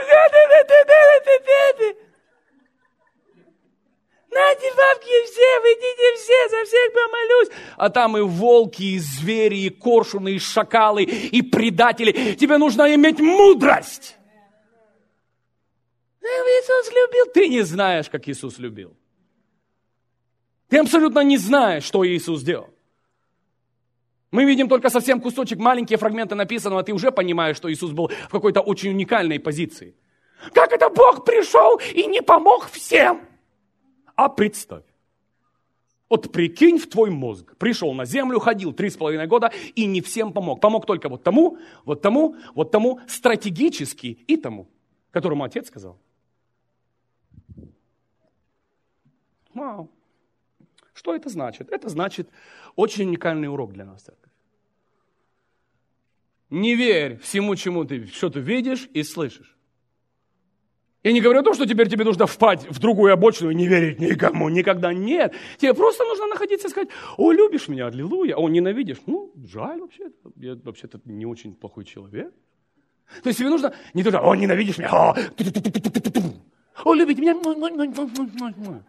Нате бабки все, вы идите все, за всех помолюсь. А там и волки, и звери, и коршуны, и шакалы, и предатели. Тебе нужно иметь мудрость. Иисус любил. Ты не знаешь, как Иисус любил. Ты абсолютно не знаешь, что Иисус делал. Мы видим только совсем кусочек, маленькие фрагменты написанного, а ты уже понимаешь, что Иисус был в какой-то очень уникальной позиции. Как это Бог пришел и не помог всем? А представь, вот прикинь в твой мозг, пришел на землю, ходил 3,5 года и не всем помог. Помог только вот тому, стратегически и тому, которому Отец сказал. Вау. Что это значит? Это значит очень уникальный урок для нас, церковь. Не верь всему, чему ты что-то видишь и слышишь. Я не говорю о том, что теперь тебе нужно впасть в другую обочину и не верить никому, никогда. Нет. Тебе просто нужно находиться и сказать: о, любишь меня, аллилуйя, о, ненавидишь. Ну, жаль вообще, я вообще-то не очень плохой человек. То есть тебе нужно не только: о, ненавидишь меня, о, любите меня.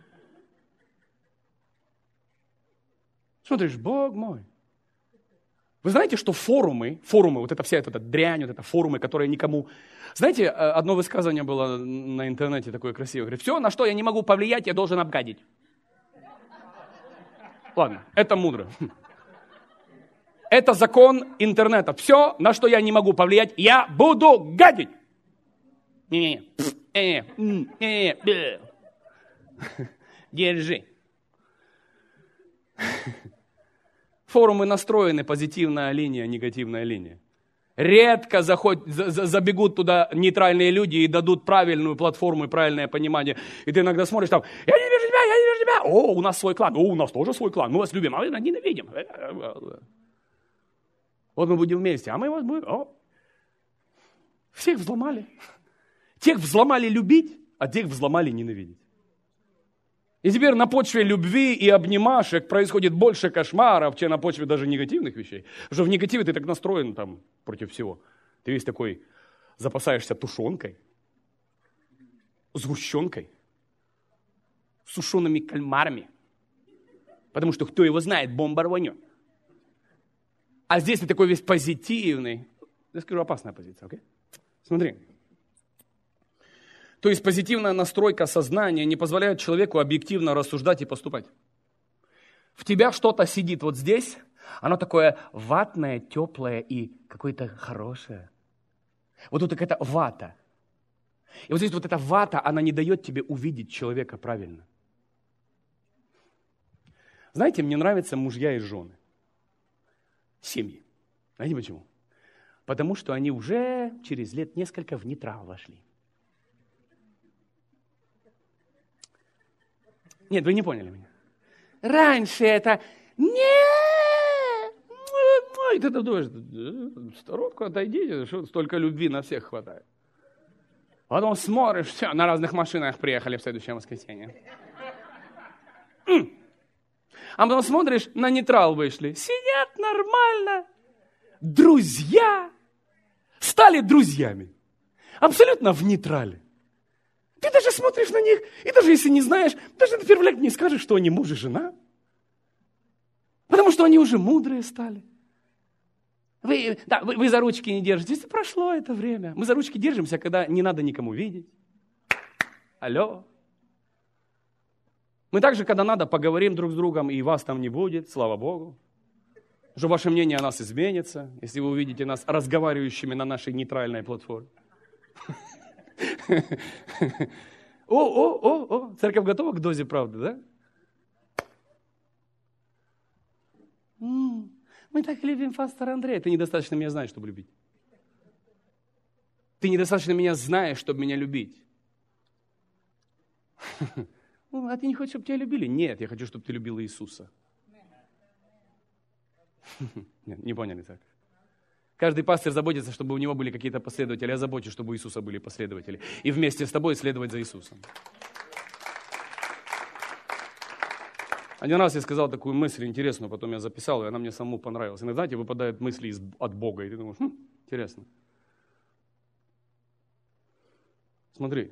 Смотришь, Бог мой. Вы знаете, что форумы, вот эта вся эта дрянь, вот это форумы, которые никому... Знаете, одно высказывание было на интернете такое красивое. Говорит: все, на что я не могу повлиять, я должен обгадить. Ладно, это мудро. Это закон интернета. Все, на что я не могу повлиять, я буду гадить. Держи. Форумы настроены, позитивная линия, негативная линия. Редко забегут туда нейтральные люди и дадут правильную платформу и правильное понимание. И ты иногда смотришь там, я не вижу тебя, я не вижу тебя. О, у нас свой клан, о, у нас тоже свой клан, мы вас любим, а мы ненавидим. Вот мы будем вместе, а мы вас будем... О. Всех взломали. Тех взломали любить, а тех взломали ненавидеть. И теперь на почве любви и обнимашек происходит больше кошмаров, чем на почве даже негативных вещей. Потому что в негативе ты так настроен там против всего. Ты весь такой запасаешься тушенкой, сгущенкой, сушеными кальмарами. Потому что кто его знает, бомба рванет. А здесь ты такой весь позитивный. Я скажу, опасная позиция, окей? Смотри. То есть позитивная настройка сознания не позволяет человеку объективно рассуждать и поступать. В тебя что-то сидит вот здесь, оно такое ватное, теплое и какое-то хорошее. Вот тут какая-то вата. И вот здесь вот эта вата, она не дает тебе увидеть человека правильно. Знаете, мне нравятся мужья и жены. Семьи. Знаете почему? Потому что они уже через лет несколько в нейтрал вошли. Нет, вы не поняли меня. Раньше это и ты думаешь, в сторонку отойдите, что столько любви на всех хватает. Потом смотришь, все, на разных машинах приехали в следующее воскресенье. А потом смотришь, на нейтрал вышли. Сидят нормально. Друзья. Стали друзьями. Абсолютно в нейтрале. Ты даже смотришь на них, и даже если не знаешь, даже на первый взгляд не скажешь, что они муж и жена. Потому что они уже мудрые стали. Вы за ручки не держитесь, прошло это время. Мы за ручки держимся, когда не надо никому видеть. Алло. Мы также, когда надо, поговорим друг с другом, и вас там не будет, слава Богу. Что ваше мнение о нас изменится, если вы увидите нас разговаривающими на нашей нейтральной платформе. Церковь готова к дозе правды, да? Мы так любим пастора Андрея. Ты недостаточно меня знаешь, чтобы любить. Ты недостаточно меня знаешь, чтобы меня любить. А ты не хочешь, чтобы тебя любили? Нет, я хочу, чтобы ты любила Иисуса. Нет, не поняли так. Каждый пастырь заботится, чтобы у него были какие-то последователи. Я забочусь, чтобы у Иисуса были последователи. И вместе с тобой следовать за Иисусом. Один раз я сказал такую мысль интересную, потом я записал, и она мне самому понравилась. Иногда, знаете, выпадают мысли от Бога, и ты думаешь, интересно. Смотри,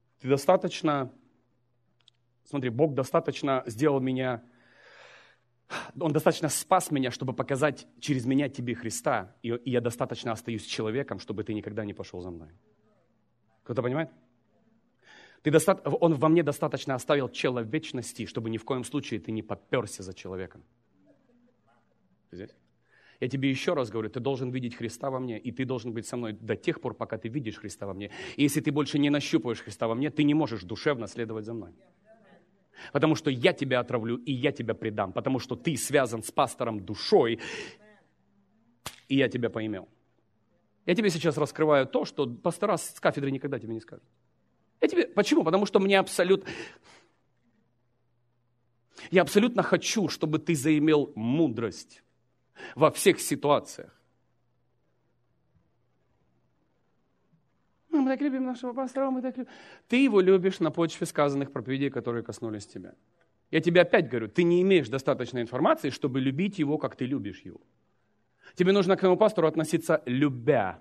Бог достаточно сделал меня, Он достаточно спас меня, чтобы показать через меня тебе Христа, и я достаточно остаюсь человеком, чтобы ты никогда не пошел за мной. Кто-то понимает? Он во мне достаточно оставил человечности, чтобы ни в коем случае ты не попёрся за человеком. Ты здесь? Я тебе еще раз говорю, ты должен видеть Христа во мне, и ты должен быть со мной до тех пор, пока ты видишь Христа во мне. И если ты больше не нащупываешь Христа во мне, ты не можешь душевно следовать за мной. Потому что я тебя отравлю, и я тебя предам. Потому что ты связан с пастором душой, и я тебя поимел. Я тебе сейчас раскрываю то, что пастора с кафедры никогда тебе не скажут. Почему? Потому что я абсолютно хочу, чтобы ты заимел мудрость во всех ситуациях. Мы так любим нашего пастора, Ты его любишь на почве сказанных проповедей, которые коснулись тебя. Я тебе опять говорю, ты не имеешь достаточной информации, чтобы любить его, как ты любишь его. Тебе нужно к своему пастору относиться любя,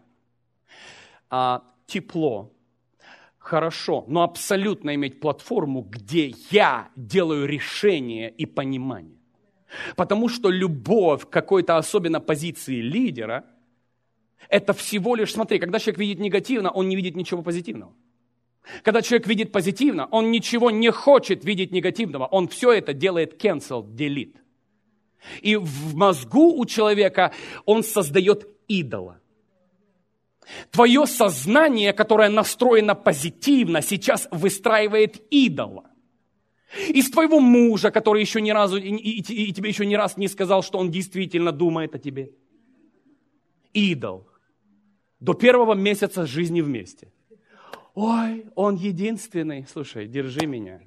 тепло, хорошо, но абсолютно иметь платформу, где я делаю решение и понимание. Потому что любовь к какой-то особенно позиции лидера, это всего лишь, смотри, когда человек видит негативно, он не видит ничего позитивного. Когда человек видит позитивно, он ничего не хочет видеть негативного, он все это делает cancel, delete. И в мозгу у человека он создает идола. Твое сознание, которое настроено позитивно, сейчас выстраивает идола. Из твоего мужа, который еще ни разу, и тебе еще ни раз не сказал, что он действительно думает о тебе. Идол. До 1 месяца жизни вместе. Ой, он единственный. Слушай, держи меня.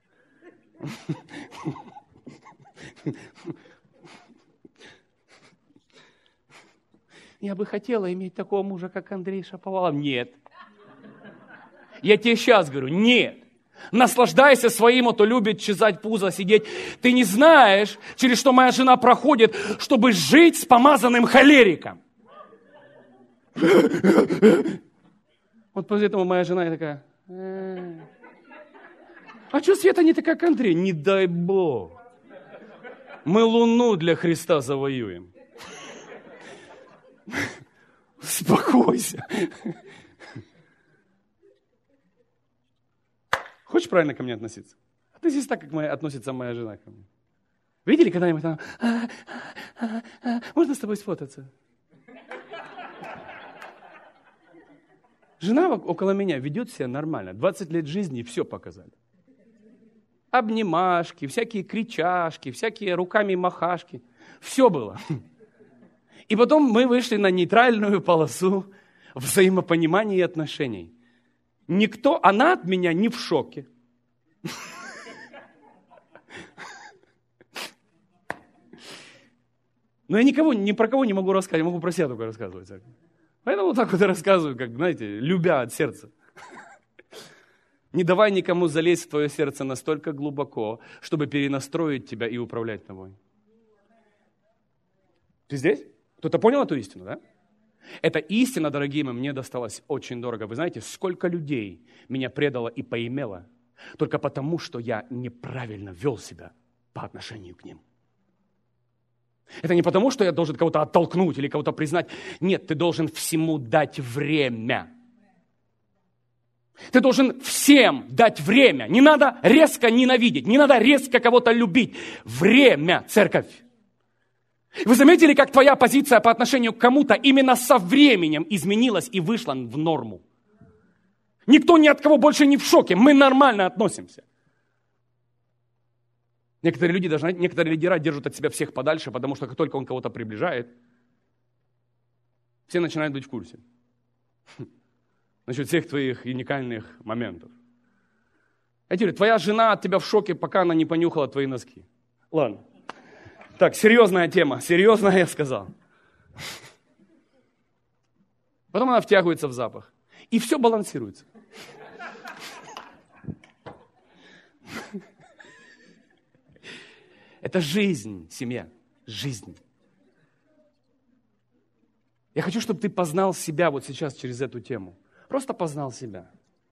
Я бы хотела иметь такого мужа, как Андрей Шаповалов. Нет. Я тебе сейчас говорю, нет. Наслаждайся своим, а то любит чесать пузо, сидеть. Ты не знаешь, через что моя жена проходит, чтобы жить с помазанным холериком. Вот после этого моя жена такая, а что Света не такая, как Андрей? Не дай Бог. Мы Луну для Христа завоюем. Успокойся. Хочешь правильно ко мне относиться? Относись так, как относится моя жена ко мне. Видели когда-нибудь там? Можно с тобой сфотаться? Жена около меня ведет себя нормально. 20 лет жизни все показали. Обнимашки, всякие кричашки, всякие руками махашки. Все было. И потом мы вышли на нейтральную полосу взаимопонимания и отношений. Она от меня не в шоке. Но я ни про кого не могу рассказать, я могу про себя только рассказывать. Поэтому вот так вот и рассказываю, как, знаете, любя от сердца. Не давай никому залезть в твое сердце настолько глубоко, чтобы перенастроить тебя и управлять тобой. Ты здесь? Кто-то понял эту истину, да? Эта истина, дорогие мои, мне досталась очень дорого. Вы знаете, сколько людей меня предало и поимело только потому, что я неправильно вел себя по отношению к ним. Это не потому, что я должен кого-то оттолкнуть или кого-то признать. Нет, ты должен всему дать время. Ты должен всем дать время. Не надо резко ненавидеть, не надо резко кого-то любить. Время, церковь. Вы заметили, как твоя позиция по отношению к кому-то именно со временем изменилась и вышла в норму? Никто ни от кого больше не в шоке. Мы нормально относимся. Некоторые лидера держат от себя всех подальше, потому что как только он кого-то приближает, все начинают быть в курсе. Насчет всех твоих уникальных моментов. Я говорю, твоя жена от тебя в шоке, пока она не понюхала твои носки. Ладно. Так, серьезная тема. Серьезная, я сказал. Потом она втягивается в запах. И все балансируется. Это жизнь, семья. Жизнь. Я хочу, чтобы ты познал себя вот сейчас через эту тему. Просто познал себя.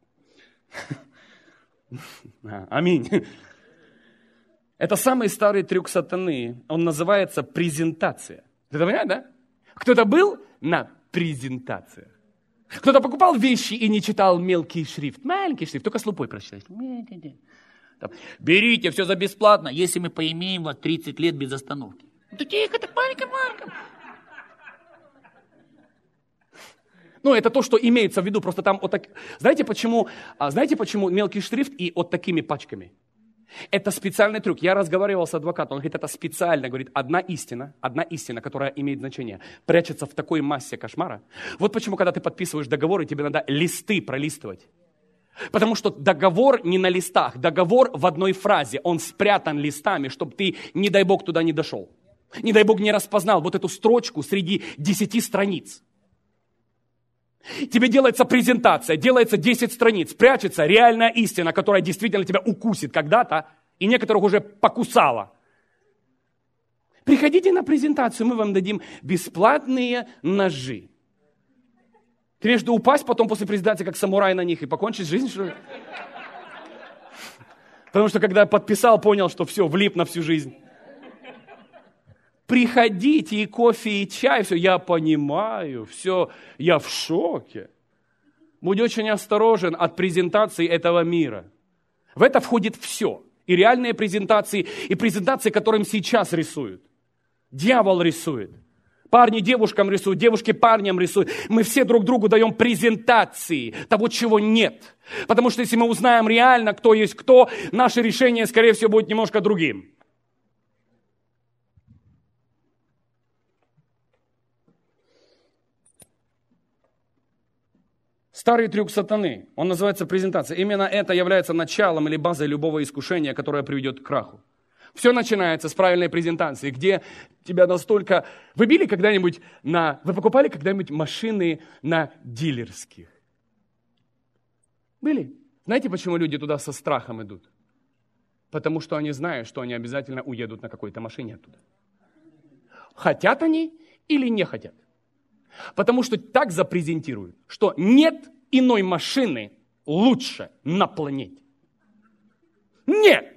Аминь. Это самый старый трюк сатаны. Он называется презентация. Ты это понимаешь, да? Кто-то был на презентациях. Кто-то покупал вещи и не читал мелкий шрифт. Маленький шрифт, только с лупой прочитаешь. Берите все за бесплатно, если мы поимеем вас 30 лет без остановки. Да тихо, это маленькая. Ну, это то, что имеется в виду. Просто там вот так. Знаете, почему мелкий шрифт и вот такими пачками? Это специальный трюк. Я разговаривал с адвокатом, он говорит, это специально, говорит, одна истина, которая имеет значение, прячется в такой массе кошмара. Вот почему, когда ты подписываешь договоры, тебе надо листы пролистывать. Потому что договор не на листах, договор в одной фразе, он спрятан листами, чтобы ты, не дай Бог, туда не дошел. Не дай Бог, не распознал вот эту строчку среди 10 страниц. Тебе делается презентация, делается 10 страниц, прячется реальная истина, которая действительно тебя укусит когда-то, и некоторых уже покусала. Приходите на презентацию, мы вам дадим бесплатные ножи. Ты между упасть потом после презентации, как самурай на них, и покончить жизнь, что ли? Потому что когда подписал, понял, что все, влип на всю жизнь. Приходите, и кофе, и чай, все, я понимаю, все, я в шоке. Будь очень осторожен от презентации этого мира. В это входит все. И реальные презентации, и презентации, которым сейчас рисуют. Дьявол рисует. Парни девушкам рисуют, девушки парням рисуют. Мы все друг другу даем презентации того, чего нет. Потому что если мы узнаем реально, кто есть кто, наше решение, скорее всего, будет немножко другим. Старый трюк сатаны, он называется презентация. Именно это является началом или базой любого искушения, которое приведет к краху. Все начинается с правильной презентации, где тебя настолько... Вы покупали когда-нибудь машины на дилерских? Были? Знаете, почему люди туда со страхом идут? Потому что они знают, что они обязательно уедут на какой-то машине оттуда. Хотят они или не хотят? Потому что так запрезентируют, что нет иной машины лучше на планете. Нет!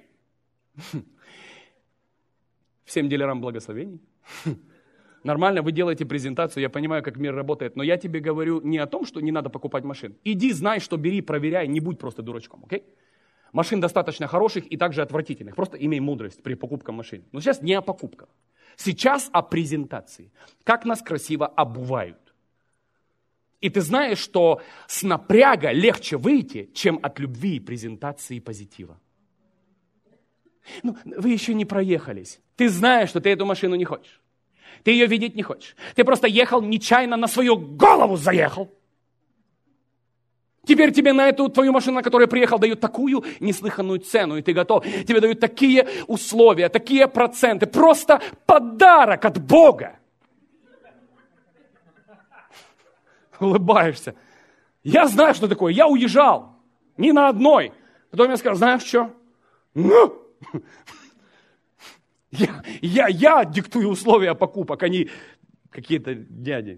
Всем дилерам благословений. Нормально, вы делаете презентацию, я понимаю, как мир работает, но я тебе говорю не о том, что не надо покупать машин. Иди, знай, что бери, проверяй, не будь просто дурачком, окей? Машин достаточно хороших и также отвратительных, просто имей мудрость при покупке машин. Но сейчас не о покупках, сейчас о презентации. Как нас красиво обувают. И ты знаешь, что с напряга легче выйти, чем от любви, презентации и позитива. Вы еще не проехались. Ты знаешь, что ты эту машину не хочешь. Ты ее видеть не хочешь. Ты просто ехал нечаянно, на свою голову заехал. Теперь тебе на эту твою машину, на которой приехал, дают такую неслыханную цену, и ты готов. Тебе дают такие условия, такие проценты. Просто подарок от Бога. Улыбаешься. Я знаю, что такое. Я уезжал. Ни на одной. Потом я сказал, знаешь что? Я диктую условия покупок, а не какие-то дяди.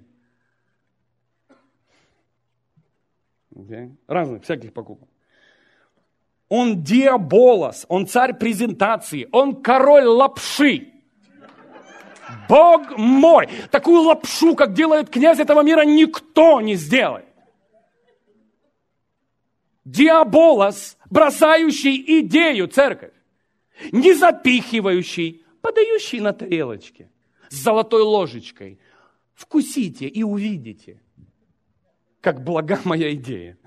Okay. Разных, всяких покупок. Он диаболос, он царь презентации, он король лапши. Бог мой, такую лапшу, как делает князь этого мира, никто не сделает. Диаболос, бросающий идею, церковь, не запихивающий, подающий на тарелочке, с золотой ложечкой. Вкусите и увидите, как блага моя идея.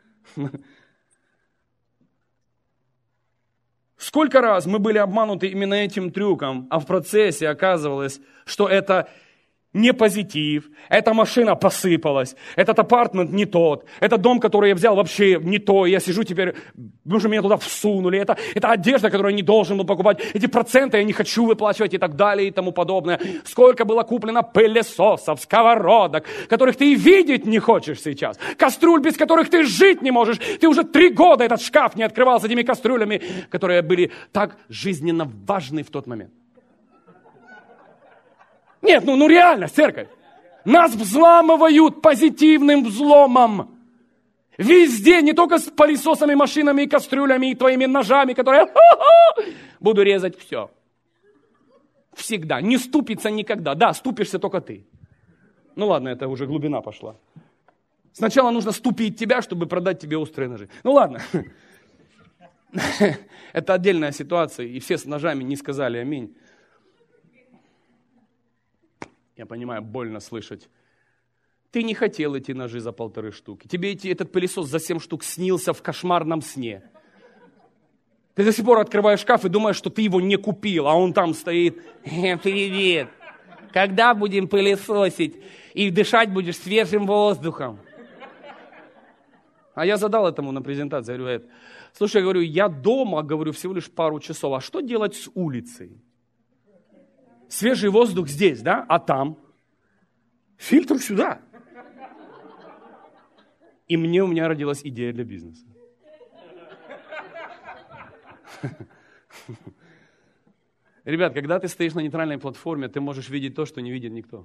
Сколько раз мы были обмануты именно этим трюком, а в процессе оказывалось, что это не позитив, эта машина посыпалась, этот апартмент не тот, этот дом, который я взял, вообще не то, я сижу теперь, вы же меня туда всунули, это одежда, которую я не должен был покупать, эти проценты я не хочу выплачивать и так далее и тому подобное. Сколько было куплено пылесосов, сковородок, которых ты и видеть не хочешь сейчас, кастрюль, без которых ты жить не можешь, ты уже 3 года этот шкаф не открывал с этими кастрюлями, которые были так жизненно важны в тот момент. Нет, ну реально, церковь. Нас взламывают позитивным взломом. Везде, не только с пылесосами, машинами и кастрюлями, и твоими ножами, которые буду резать все. Всегда. Не ступиться никогда. Да, ступишься только ты. Ну ладно, это уже глубина пошла. Сначала нужно ступить тебя, чтобы продать тебе острые ножи. Ну ладно. Это отдельная ситуация, и все с ножами не сказали аминь. Я понимаю, больно слышать. Ты не хотел эти ножи за 1,5 штуки. Тебе этот пылесос за 7 штук снился в кошмарном сне. Ты до сих пор открываешь шкаф и думаешь, что ты его не купил, а он там стоит. Привет. Когда будем пылесосить и дышать будешь свежим воздухом? А я задал этому на презентации. Говорю, слушай, я говорю, я дома, говорю, всего лишь пару часов. А что делать с улицей? Свежий воздух здесь, да? А там? Фильтр сюда. И у меня родилась идея для бизнеса. Ребят, когда ты стоишь на нейтральной платформе, ты можешь видеть то, что не видит никто.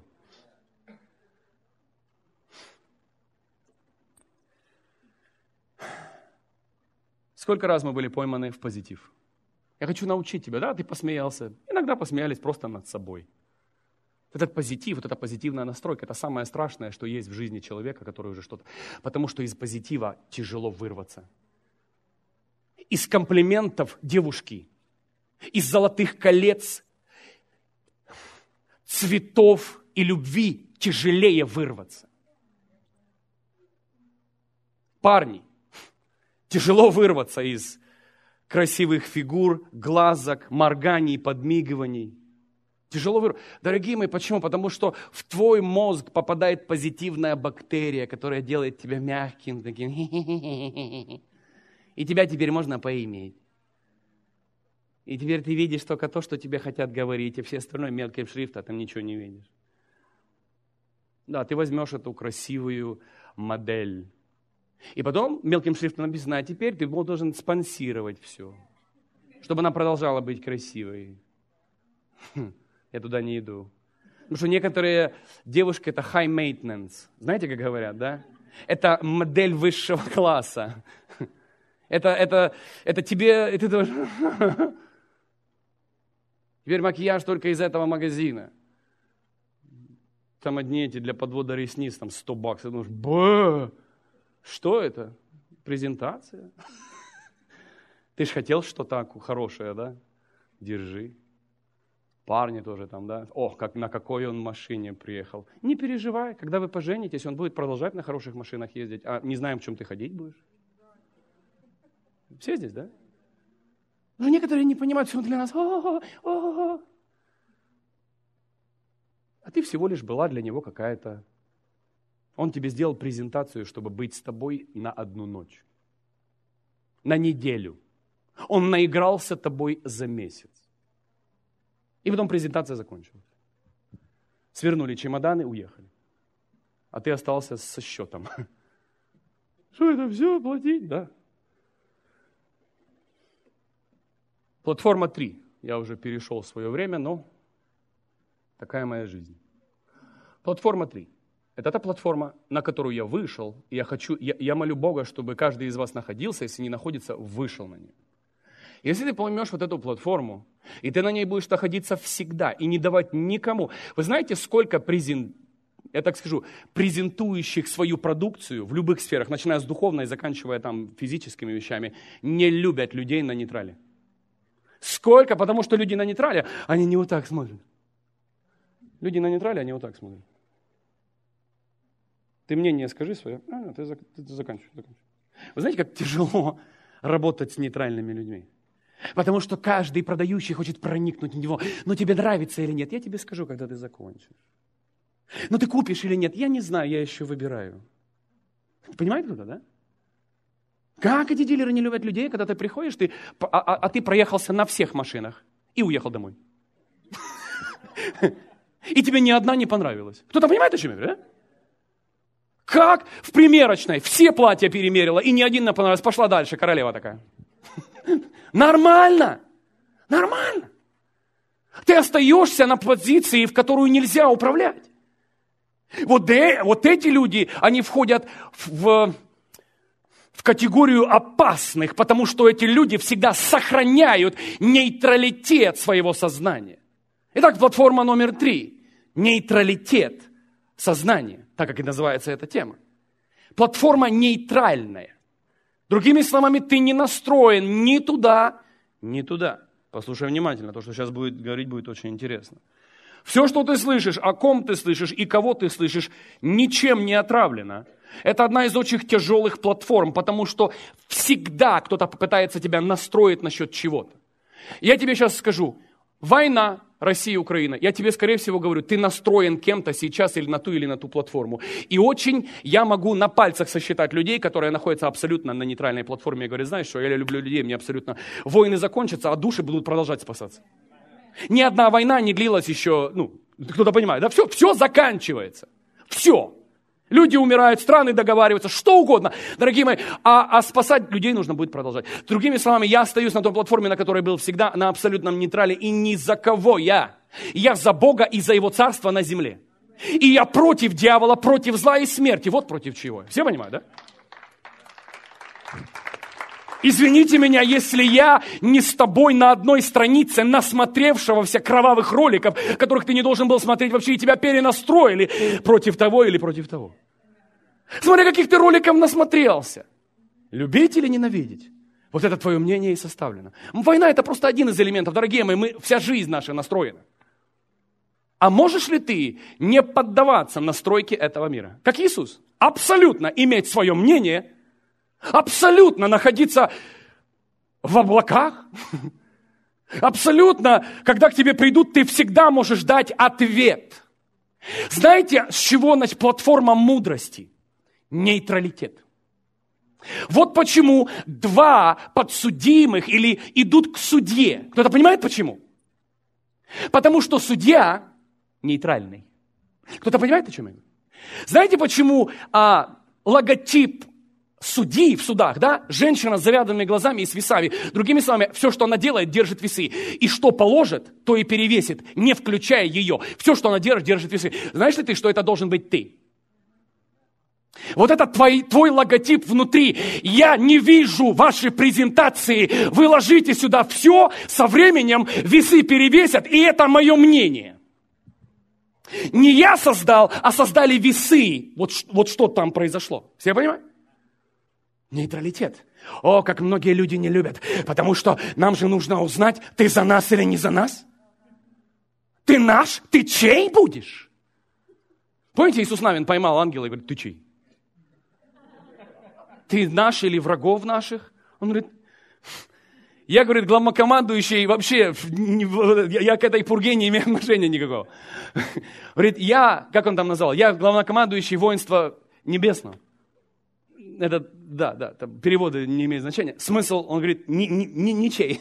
Сколько раз мы были пойманы в позитив? Я хочу научить тебя, да, ты посмеялся. Иногда посмеялись просто над собой. Этот позитив, вот эта позитивная настройка, это самое страшное, что есть в жизни человека, который уже что-то... Потому что из позитива тяжело вырваться. Из комплиментов девушки, из золотых колец цветов и любви тяжелее вырваться. Парни, тяжело вырваться из красивых фигур, глазок, морганий, подмигиваний. Тяжело вырваться. Дорогие мои, почему? Потому что в твой мозг попадает позитивная бактерия, которая делает тебя мягким, таким. И тебя теперь можно поиметь. И теперь ты видишь только то, что тебе хотят говорить, и все остальное мелким шрифтом, а там ничего не видишь. Да, ты возьмешь эту красивую модель. И потом мелким шрифтом написано, а теперь ты должен спонсировать все, чтобы она продолжала быть красивой. Я туда не иду. Потому что некоторые девушки это high maintenance. Знаете, как говорят, да? Это модель высшего класса. Это тебе... И ты должен... Теперь макияж только из этого магазина. Там одни эти для подвода ресниц, там $100. Ты думаешь, что это? Презентация? Ты ж хотел что-то хорошее, да? Держи. Парни тоже там, да? На какой он машине приехал. Не переживай, когда вы поженитесь, он будет продолжать на хороших машинах ездить. А не знаем, в чем ты ходить будешь. Все здесь, да? Но некоторые не понимают, что он для нас. А ты всего лишь была для него какая-то... Он тебе сделал презентацию, чтобы быть с тобой на одну ночь. На неделю. Он наигрался тобой за месяц. И потом презентация закончилась. Свернули чемоданы, уехали. А ты остался со счетом. Что это все платить? Да. Платформа 3. Я уже перешел в свое время, но такая моя жизнь. Платформа 3. Это та платформа, на которую я вышел, и я молю Бога, чтобы каждый из вас находился, если не находится, вышел на нее. Если ты поймешь вот эту платформу, и ты на ней будешь находиться всегда, и не давать никому. Вы знаете, сколько презентующих свою продукцию в любых сферах, начиная с духовной и заканчивая там физическими вещами, не любят людей на нейтрале? Сколько? Потому что люди на нейтрале, они не вот так смотрят. Люди на нейтрале, они вот так смотрят. Ты мнение скажи свое, ты заканчивай. Вы знаете, как тяжело работать с нейтральными людьми? Потому что каждый продающий хочет проникнуть в него. Но тебе нравится или нет? Я тебе скажу, когда ты закончишь. Но ты купишь или нет? Я не знаю, я еще выбираю. Понимаете кто-то, да? Как эти дилеры не любят людей, когда ты приходишь, ты проехался на всех машинах и уехал домой. И тебе ни одна не понравилась. Кто-то понимает, о чем я говорю, да? Как в примерочной все платья перемерила, и ни один не понравилось. Пошла дальше, королева такая. Нормально. Нормально. Ты остаешься на позиции, в которую нельзя управлять. Вот эти люди, они входят в категорию опасных, потому что эти люди всегда сохраняют нейтралитет своего сознания. Итак, платформа номер 3. Нейтралитет сознания, так как и называется эта тема. Платформа нейтральная. Другими словами, ты не настроен ни туда, ни туда. Послушай внимательно, то, что сейчас говорить, будет очень интересно. Все, что ты слышишь, о ком ты слышишь и кого ты слышишь, ничем не отравлено. Это одна из очень тяжелых платформ, потому что всегда кто-то попытается тебя настроить насчет чего-то. Я тебе сейчас скажу, война, Россия и Украина, я тебе, скорее всего, говорю, ты настроен кем-то сейчас или на ту платформу. И я могу на пальцах сосчитать людей, которые находятся абсолютно на нейтральной платформе. Я говорю, знаешь что, я люблю людей, мне абсолютно... Войны закончатся, а души будут продолжать спасаться. Ни одна война не длилась еще, кто-то понимает, да? Все заканчивается. Все. Люди умирают, страны договариваются, что угодно. Дорогие мои, а спасать людей нужно будет продолжать. Другими словами, я остаюсь на той платформе, на которой был всегда, на абсолютном нейтрале. И ни за кого я. Я за Бога и за Его царство на земле. И я против дьявола, против зла и смерти. Вот против чего. Все понимают, да? Извините меня, если я не с тобой на одной странице насмотревшегося кровавых роликов, которых ты не должен был смотреть вообще, и тебя перенастроили против того или против того. Смотри, каких ты роликов насмотрелся. Любить или ненавидеть? Вот это твое мнение и составлено. Война – это просто один из элементов. Дорогие мои, вся жизнь наша настроена. А можешь ли ты не поддаваться настройке этого мира? Как Иисус. Абсолютно иметь свое мнение, абсолютно находиться в облаках, абсолютно, когда к тебе придут, ты всегда можешь дать ответ. Знаете, с чего начать платформа мудрости? Нейтралитет. Вот почему два подсудимых или идут к судье. Кто-то понимает почему? Потому что судья нейтральный. Кто-то понимает, о чем я говорю? Знаете, почему логотип судьи в судах, да? Женщина с завязанными глазами и с весами. Другими словами, все, что она делает, держит весы. И что положит, то и перевесит, не включая ее. Все, что она держит весы. Знаешь ли ты, что это должен быть ты? Вот это твой логотип внутри. Я не вижу вашей презентации. Вы ложите сюда все, со временем весы перевесят, и это мое мнение. Не я создал, а создали весы. Вот что там произошло. Все понимают? Нейтралитет. О, как многие люди не любят. Потому что нам же нужно узнать, ты за нас или не за нас. Ты наш? Ты чей будешь? Помните, Иисус Навин поймал ангела и говорит, ты чей? Ты наш или врагов наших? Он говорит, я, говорит, главнокомандующий, вообще, я к этой пурге не имею отношения никакого. Говорит, как он там назвал? Я главнокомандующий воинства небесного. Это, да, переводы не имеют значения. Смысл, он говорит, ничей.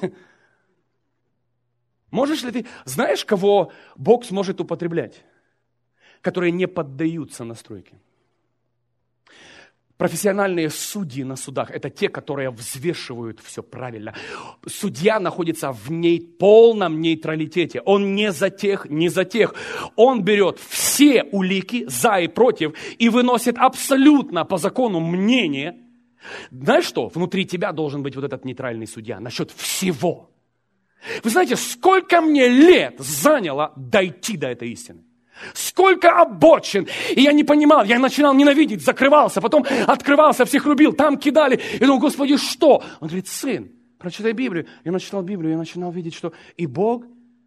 Можешь ли ты, знаешь, кого Бог сможет употреблять? Которые не поддаются настройке. Профессиональные судьи на судах – это те, которые взвешивают все правильно. Судья находится в полном нейтралитете. Он не за тех, не за тех. Он берет все улики за и против и выносит абсолютно по закону мнение. Знаешь что? Внутри тебя должен быть вот этот нейтральный судья насчет всего. Вы знаете, сколько мне лет заняло дойти до этой истины? Сколько обочин. И я не понимал, я начинал ненавидеть, закрывался, потом открывался, всех рубил, там кидали. И думал, Господи, что? Он говорит, сын, прочитай Библию. Я начитал Библию, я начинал видеть, что и Бог,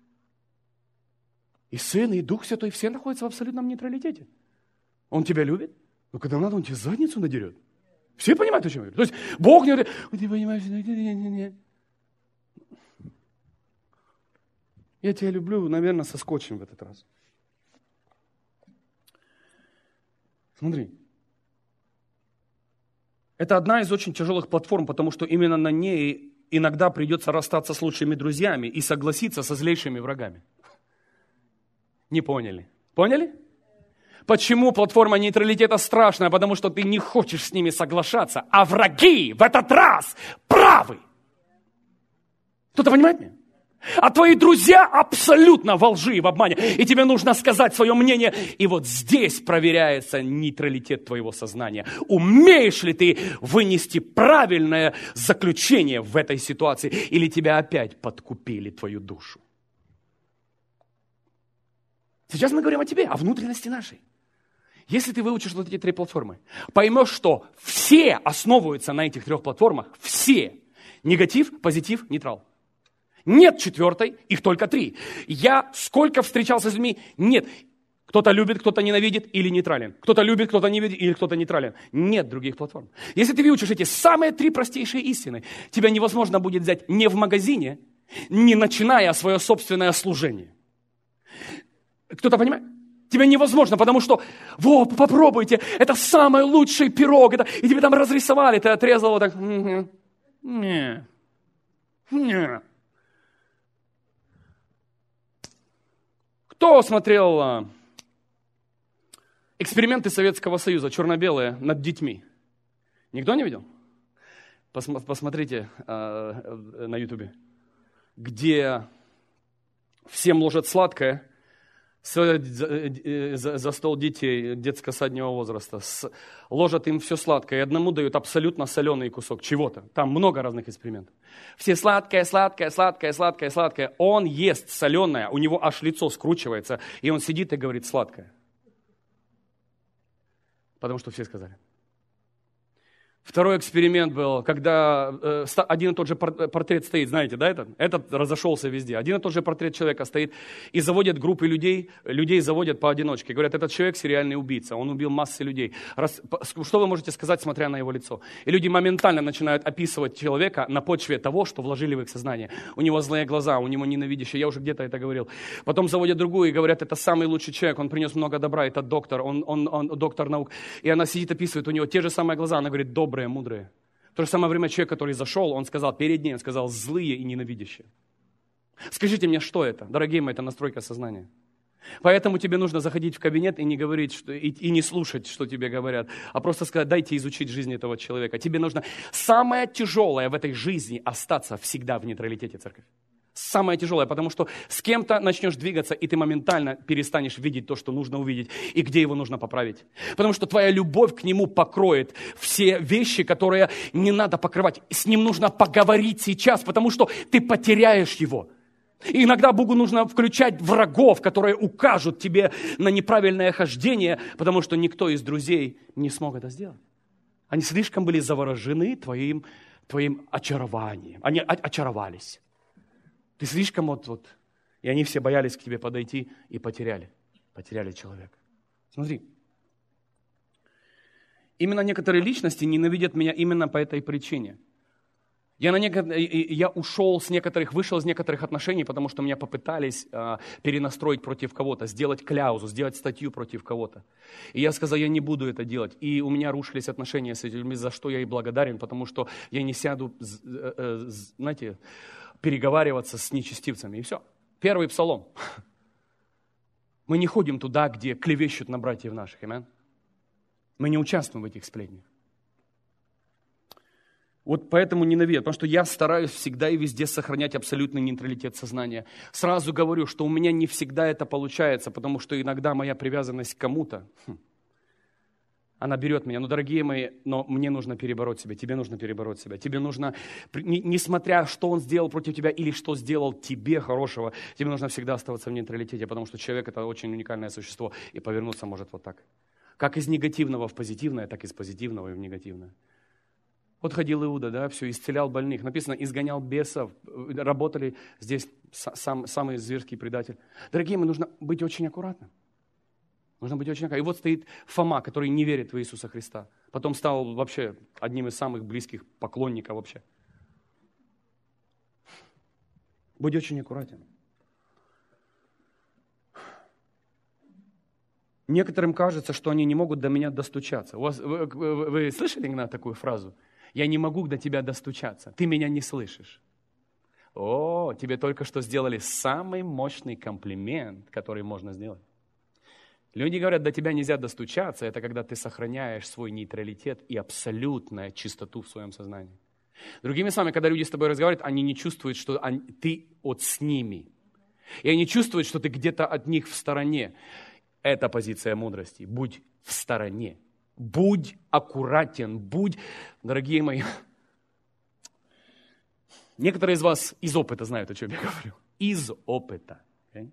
и Сын, и Дух Святой, все находятся в абсолютном нейтралитете. Он тебя любит, но когда надо, он тебе задницу надерет. Все понимают, о чем я говорю? То есть Бог не говорит, ты понимаешь, нет. Я тебя люблю, наверное, со скотчем в этот раз. Смотри, это одна из очень тяжелых платформ, потому что именно на ней иногда придется расстаться с лучшими друзьями и согласиться со злейшими врагами. Не поняли? Поняли? Почему платформа нейтралитета страшная? Потому что ты не хочешь с ними соглашаться, а враги в этот раз правы. Кто-то понимает меня? А твои друзья абсолютно во лжи и в обмане. И тебе нужно сказать свое мнение. И вот здесь проверяется нейтралитет твоего сознания. Умеешь ли ты вынести правильное заключение в этой ситуации? Или тебя опять подкупили твою душу? Сейчас мы говорим о тебе, о внутренности нашей. Если ты выучишь вот эти 3 платформы, поймешь, что все основываются на этих 3 платформах. Все. Негатив, позитив, нейтрал. Нет 4-й, их только 3. Я сколько встречался с людьми? Нет. Кто-то любит, кто-то ненавидит или нейтрален. Кто-то любит, кто-то не видит или кто-то нейтрален. Нет других платформ. Если ты выучишь эти самые 3 простейшие истины, тебя невозможно будет взять не в магазине, не начиная свое собственное служение. Кто-то понимает? Тебя невозможно, потому что, попробуйте, это самый лучший пирог, и тебе там разрисовали, ты отрезал вот так. Не. Кто смотрел эксперименты Советского Союза, черно-белые, над детьми? Никто не видел? Посмотрите на Ютубе, где всем ложат сладкое, садят за стол детей детско-саднего возраста, ложат им все сладкое, и одному дают абсолютно соленый кусок чего-то. Там много разных экспериментов. Все сладкое. Он ест соленое, у него аж лицо скручивается, и он сидит и говорит сладкое. Потому что все сказали. Второй эксперимент был, когда один и тот же портрет стоит, знаете, да, этот разошелся везде. Один и тот же портрет человека стоит, и заводят группы людей заводят поодиночке. Говорят, этот человек сериальный убийца, он убил массы людей. Что вы можете сказать, смотря на его лицо? И люди моментально начинают описывать человека на почве того, что вложили в их сознание. У него злые глаза, у него ненавидящие, я уже где-то это говорил. Потом заводят другую и говорят, это самый лучший человек, он принес много добра, это доктор, он доктор наук. И она сидит, описывает, у него те же самые глаза, она говорит, добрые, мудрые. В то же самое время человек, который зашел, он сказал перед ней, он сказал злые и ненавидящие. Скажите мне, что это? Дорогие мои, это настройка сознания. Поэтому тебе нужно заходить в кабинет и не говорить, и не слушать, что тебе говорят, а просто сказать, дайте изучить жизнь этого человека. Тебе нужно самое тяжелое в этой жизни остаться всегда в нейтралитете, церковь. Самое тяжелое, потому что с кем-то начнешь двигаться, и ты моментально перестанешь видеть то, что нужно увидеть, и где его нужно поправить. Потому что твоя любовь к нему покроет все вещи, которые не надо покрывать. С ним нужно поговорить сейчас, потому что ты потеряешь его. И иногда Богу нужно включать врагов, которые укажут тебе на неправильное хождение, потому что никто из друзей не смог это сделать. Они слишком были заворожены твоим очарованием. Они очаровались. Ты слишком вот. И они все боялись к тебе подойти и потеряли человека. Смотри. Именно некоторые личности ненавидят меня именно по этой причине. Я вышел из некоторых отношений, потому что меня попытались перенастроить против кого-то, сделать кляузу, сделать статью против кого-то. И я сказал, я не буду это делать. И у меня рушились отношения с этими людьми, за что я и благодарен, потому что я не сяду, знаете, переговариваться с нечестивцами. И все. Первый псалом. Мы не ходим туда, где клевещут на братьев наших. Аминь. Мы не участвуем в этих сплетнях. Вот поэтому ненавидят, потому что я стараюсь всегда и везде сохранять абсолютный нейтралитет сознания. Сразу говорю, что у меня не всегда это получается, потому что иногда моя привязанность к кому-то, она берет меня. Дорогие мои, но мне нужно перебороть себя, тебе нужно перебороть себя. Тебе нужно, несмотря что он сделал против тебя или что сделал тебе хорошего, тебе нужно всегда оставаться в нейтралитете, потому что человек это очень уникальное существо и повернуться может вот так. Как из негативного в позитивное, так и из позитивного в негативное. Вот ходил Иуда, да, все, исцелял больных. Написано, изгонял бесов, работали здесь самый зверский предатель. Дорогие мои, нужно быть очень аккуратным. Нужно быть очень аккуратным. И вот стоит Фома, который не верит в Иисуса Христа. Потом стал вообще одним из самых близких поклонников вообще. Будь очень аккуратен. Некоторым кажется, что они не могут до меня достучаться. Вы слышали иногда такую фразу? Я не могу до тебя достучаться, ты меня не слышишь. О, тебе только что сделали самый мощный комплимент, который можно сделать. Люди говорят, до тебя нельзя достучаться, это когда ты сохраняешь свой нейтралитет и абсолютную чистоту в своем сознании. Другими словами, когда люди с тобой разговаривают, они не чувствуют, что ты вот с ними. И они чувствуют, что ты где-то от них в стороне. Это позиция мудрости. Будь в стороне. Будь аккуратен, дорогие мои. Некоторые из вас из опыта знают, о чем я говорю. Из опыта. Okay?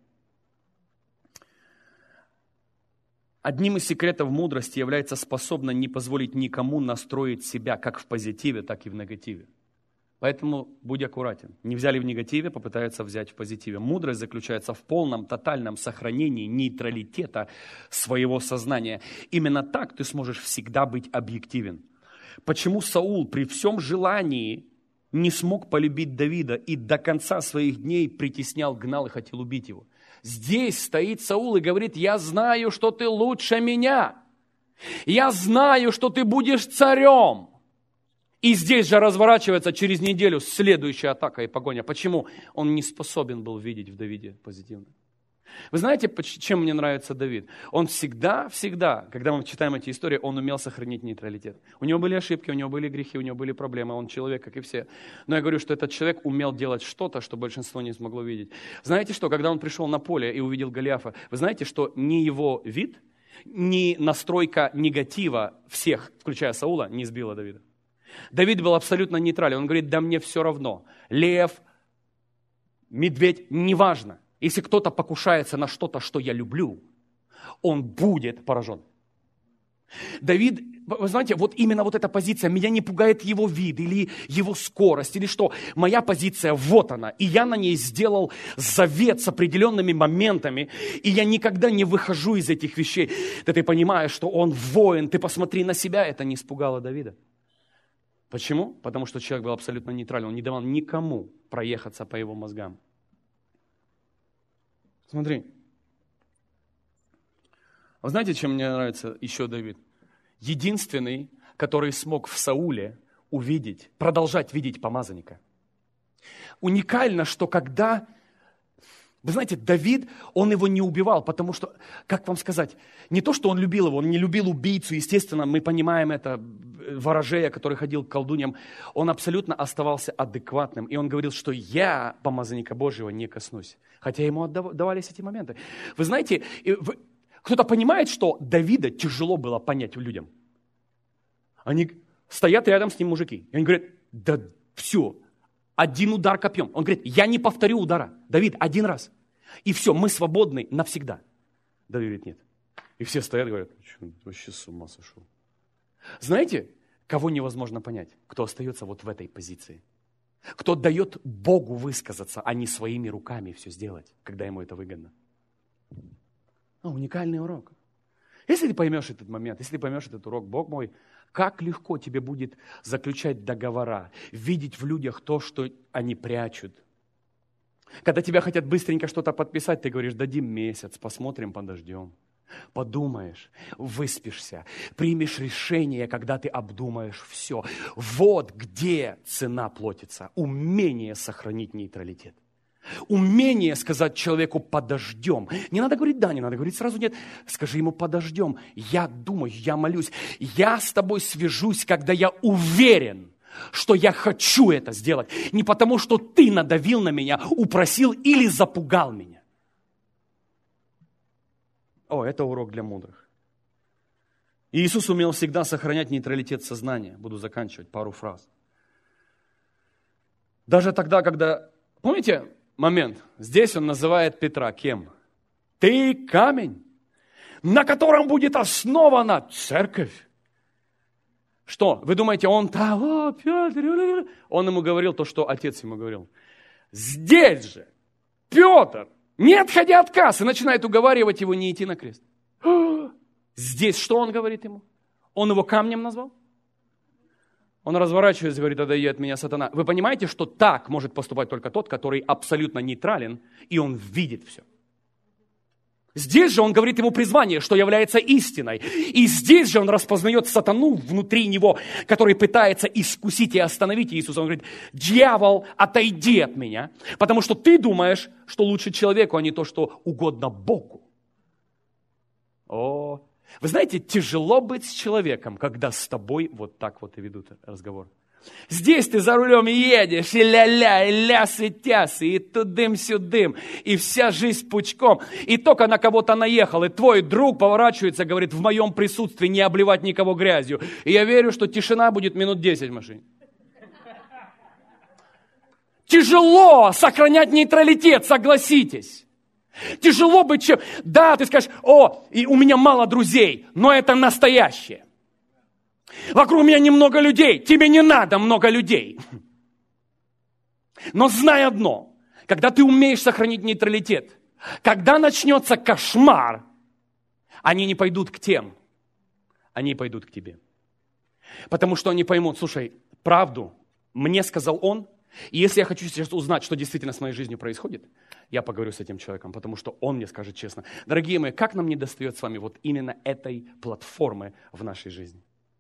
Одним из секретов мудрости является способность не позволить никому настроить себя как в позитиве, так и в негативе. Поэтому будь аккуратен. Не взяли в негативе, попытаются взять в позитиве. Мудрость заключается в полном, тотальном сохранении нейтралитета своего сознания. Именно так ты сможешь всегда быть объективен. Почему Саул при всем желании не смог полюбить Давида и до конца своих дней притеснял, гнал и хотел убить его? Здесь стоит Саул и говорит, я знаю, что ты лучше меня. Я знаю, что ты будешь царем. И здесь же разворачивается через неделю следующая атака и погоня. Почему? Он не способен был видеть в Давиде позитивно. Вы знаете, чем мне нравится Давид? Он всегда, когда мы читаем эти истории, он умел сохранить нейтралитет. У него были ошибки, у него были грехи, у него были проблемы, он человек, как и все. Но я говорю, что этот человек умел делать что-то, что большинство не смогло видеть. Знаете что, когда он пришел на поле и увидел Голиафа, вы знаете, что ни его вид, ни настройка негатива всех, включая Саула, не сбила Давида. Давид был абсолютно нейтрален. Он говорит, да мне все равно. Лев, медведь, неважно. Если кто-то покушается на что-то, что я люблю, он будет поражен. Давид, вы знаете, вот именно вот эта позиция, меня не пугает его вид или его скорость, или что. Моя позиция, вот она. И я на ней сделал завет с определенными моментами, и я никогда не выхожу из этих вещей. Да ты понимаешь, что он воин, ты посмотри на себя, это не испугало Давида. Почему? Потому что человек был абсолютно нейтрален, он не давал никому проехаться по его мозгам. Смотри. Вы знаете, чем мне нравится еще Давид? Единственный, который смог в Сауле увидеть, продолжать видеть помазанника. Уникально, что когда, вы знаете, Давид, он его не убивал, потому что, как вам сказать, не то, что он любил его, он не любил убийцу, естественно, мы понимаем это, ворожея, который ходил к колдуньям, он абсолютно оставался адекватным, и он говорил, что я помазанника Божьего не коснусь, хотя ему отдавались эти моменты. Вы знаете, кто-то понимает, что Давида тяжело было понять людям. Они стоят рядом с ним мужики. И они говорят, да все, один удар копьем. Он говорит, я не повторю удара. Давид, один раз. И все, мы свободны навсегда. Давид говорит, нет. И все стоят и говорят, что, вообще с ума сошел. Знаете, кого невозможно понять? Кто остается вот в этой позиции. Кто дает Богу высказаться, а не своими руками все сделать, когда ему это выгодно. Уникальный урок. Если ты поймешь этот момент, если ты поймешь этот урок, Бог мой, как легко тебе будет заключать договора, видеть в людях то, что они прячут. Когда тебя хотят быстренько что-то подписать, ты говоришь, дадим месяц, посмотрим, подождем. Подумаешь, выспишься, примешь решение, когда ты обдумаешь все. Вот где цена платится, умение сохранить нейтралитет. Умение сказать человеку «подождем». Не надо говорить «да», не надо говорить сразу «нет». Скажи ему «подождем». Я думаю, я молюсь. Я с тобой свяжусь, когда я уверен, что я хочу это сделать. Не потому, что ты надавил на меня, упросил или запугал меня. О, это урок для мудрых. И Иисус умел всегда сохранять нейтралитет сознания. Буду заканчивать пару фраз. Даже тогда, когда... Помните момент? Здесь он называет Петра кем? Ты камень, на котором будет основана церковь. Что? Вы думаете, он того, Петр, он ему говорил то, что отец ему говорил. Здесь же Петр, не отходя от кассы, начинает уговаривать его не идти на крест. Здесь что он говорит ему? Он его камнем назвал? Он разворачивается и говорит, отойди от меня, сатана. Вы понимаете, что так может поступать только тот, который абсолютно нейтрален, и он видит все. Здесь же он говорит ему призвание, что является истиной. И здесь же он распознает сатану внутри него, который пытается искусить и остановить Иисуса. Он говорит, дьявол, отойди от меня, потому что ты думаешь, что лучше человеку, а не то, что угодно Богу. О, вы знаете, тяжело быть с человеком, когда с тобой вот так вот и ведут разговор. Здесь ты за рулем едешь, и ля-ля, и лясы-тясы, и тудым-сюдым, и вся жизнь пучком, и только на кого-то наехал, и твой друг поворачивается, говорит, в моем присутствии не обливать никого грязью. И я верю, что тишина будет минут 10 в машине. Тяжело сохранять нейтралитет, согласитесь. Тяжело быть чем... Да, ты скажешь, и у меня мало друзей, но это настоящее. Вокруг меня немного людей, тебе не надо много людей. Но знай одно, когда ты умеешь сохранить нейтралитет, когда начнется кошмар, они не пойдут к тем, они пойдут к тебе. Потому что они поймут, слушай, правду мне сказал он, и если я хочу сейчас узнать, что действительно с моей жизнью происходит, я поговорю с этим человеком, потому что он мне скажет честно. Дорогие мои, как нам не достает с вами вот именно этой платформы в нашей жизни?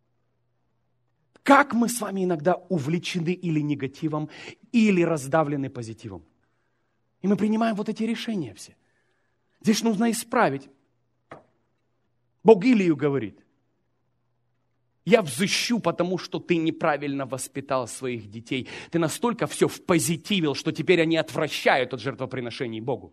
Как мы с вами иногда увлечены или негативом, или раздавлены позитивом. И мы принимаем вот эти решения все. Здесь нужно исправить. Бог Илию говорит, я взыщу, потому что ты неправильно воспитал своих детей. Ты настолько все впозитивил, что теперь они отвращают от жертвоприношений Богу.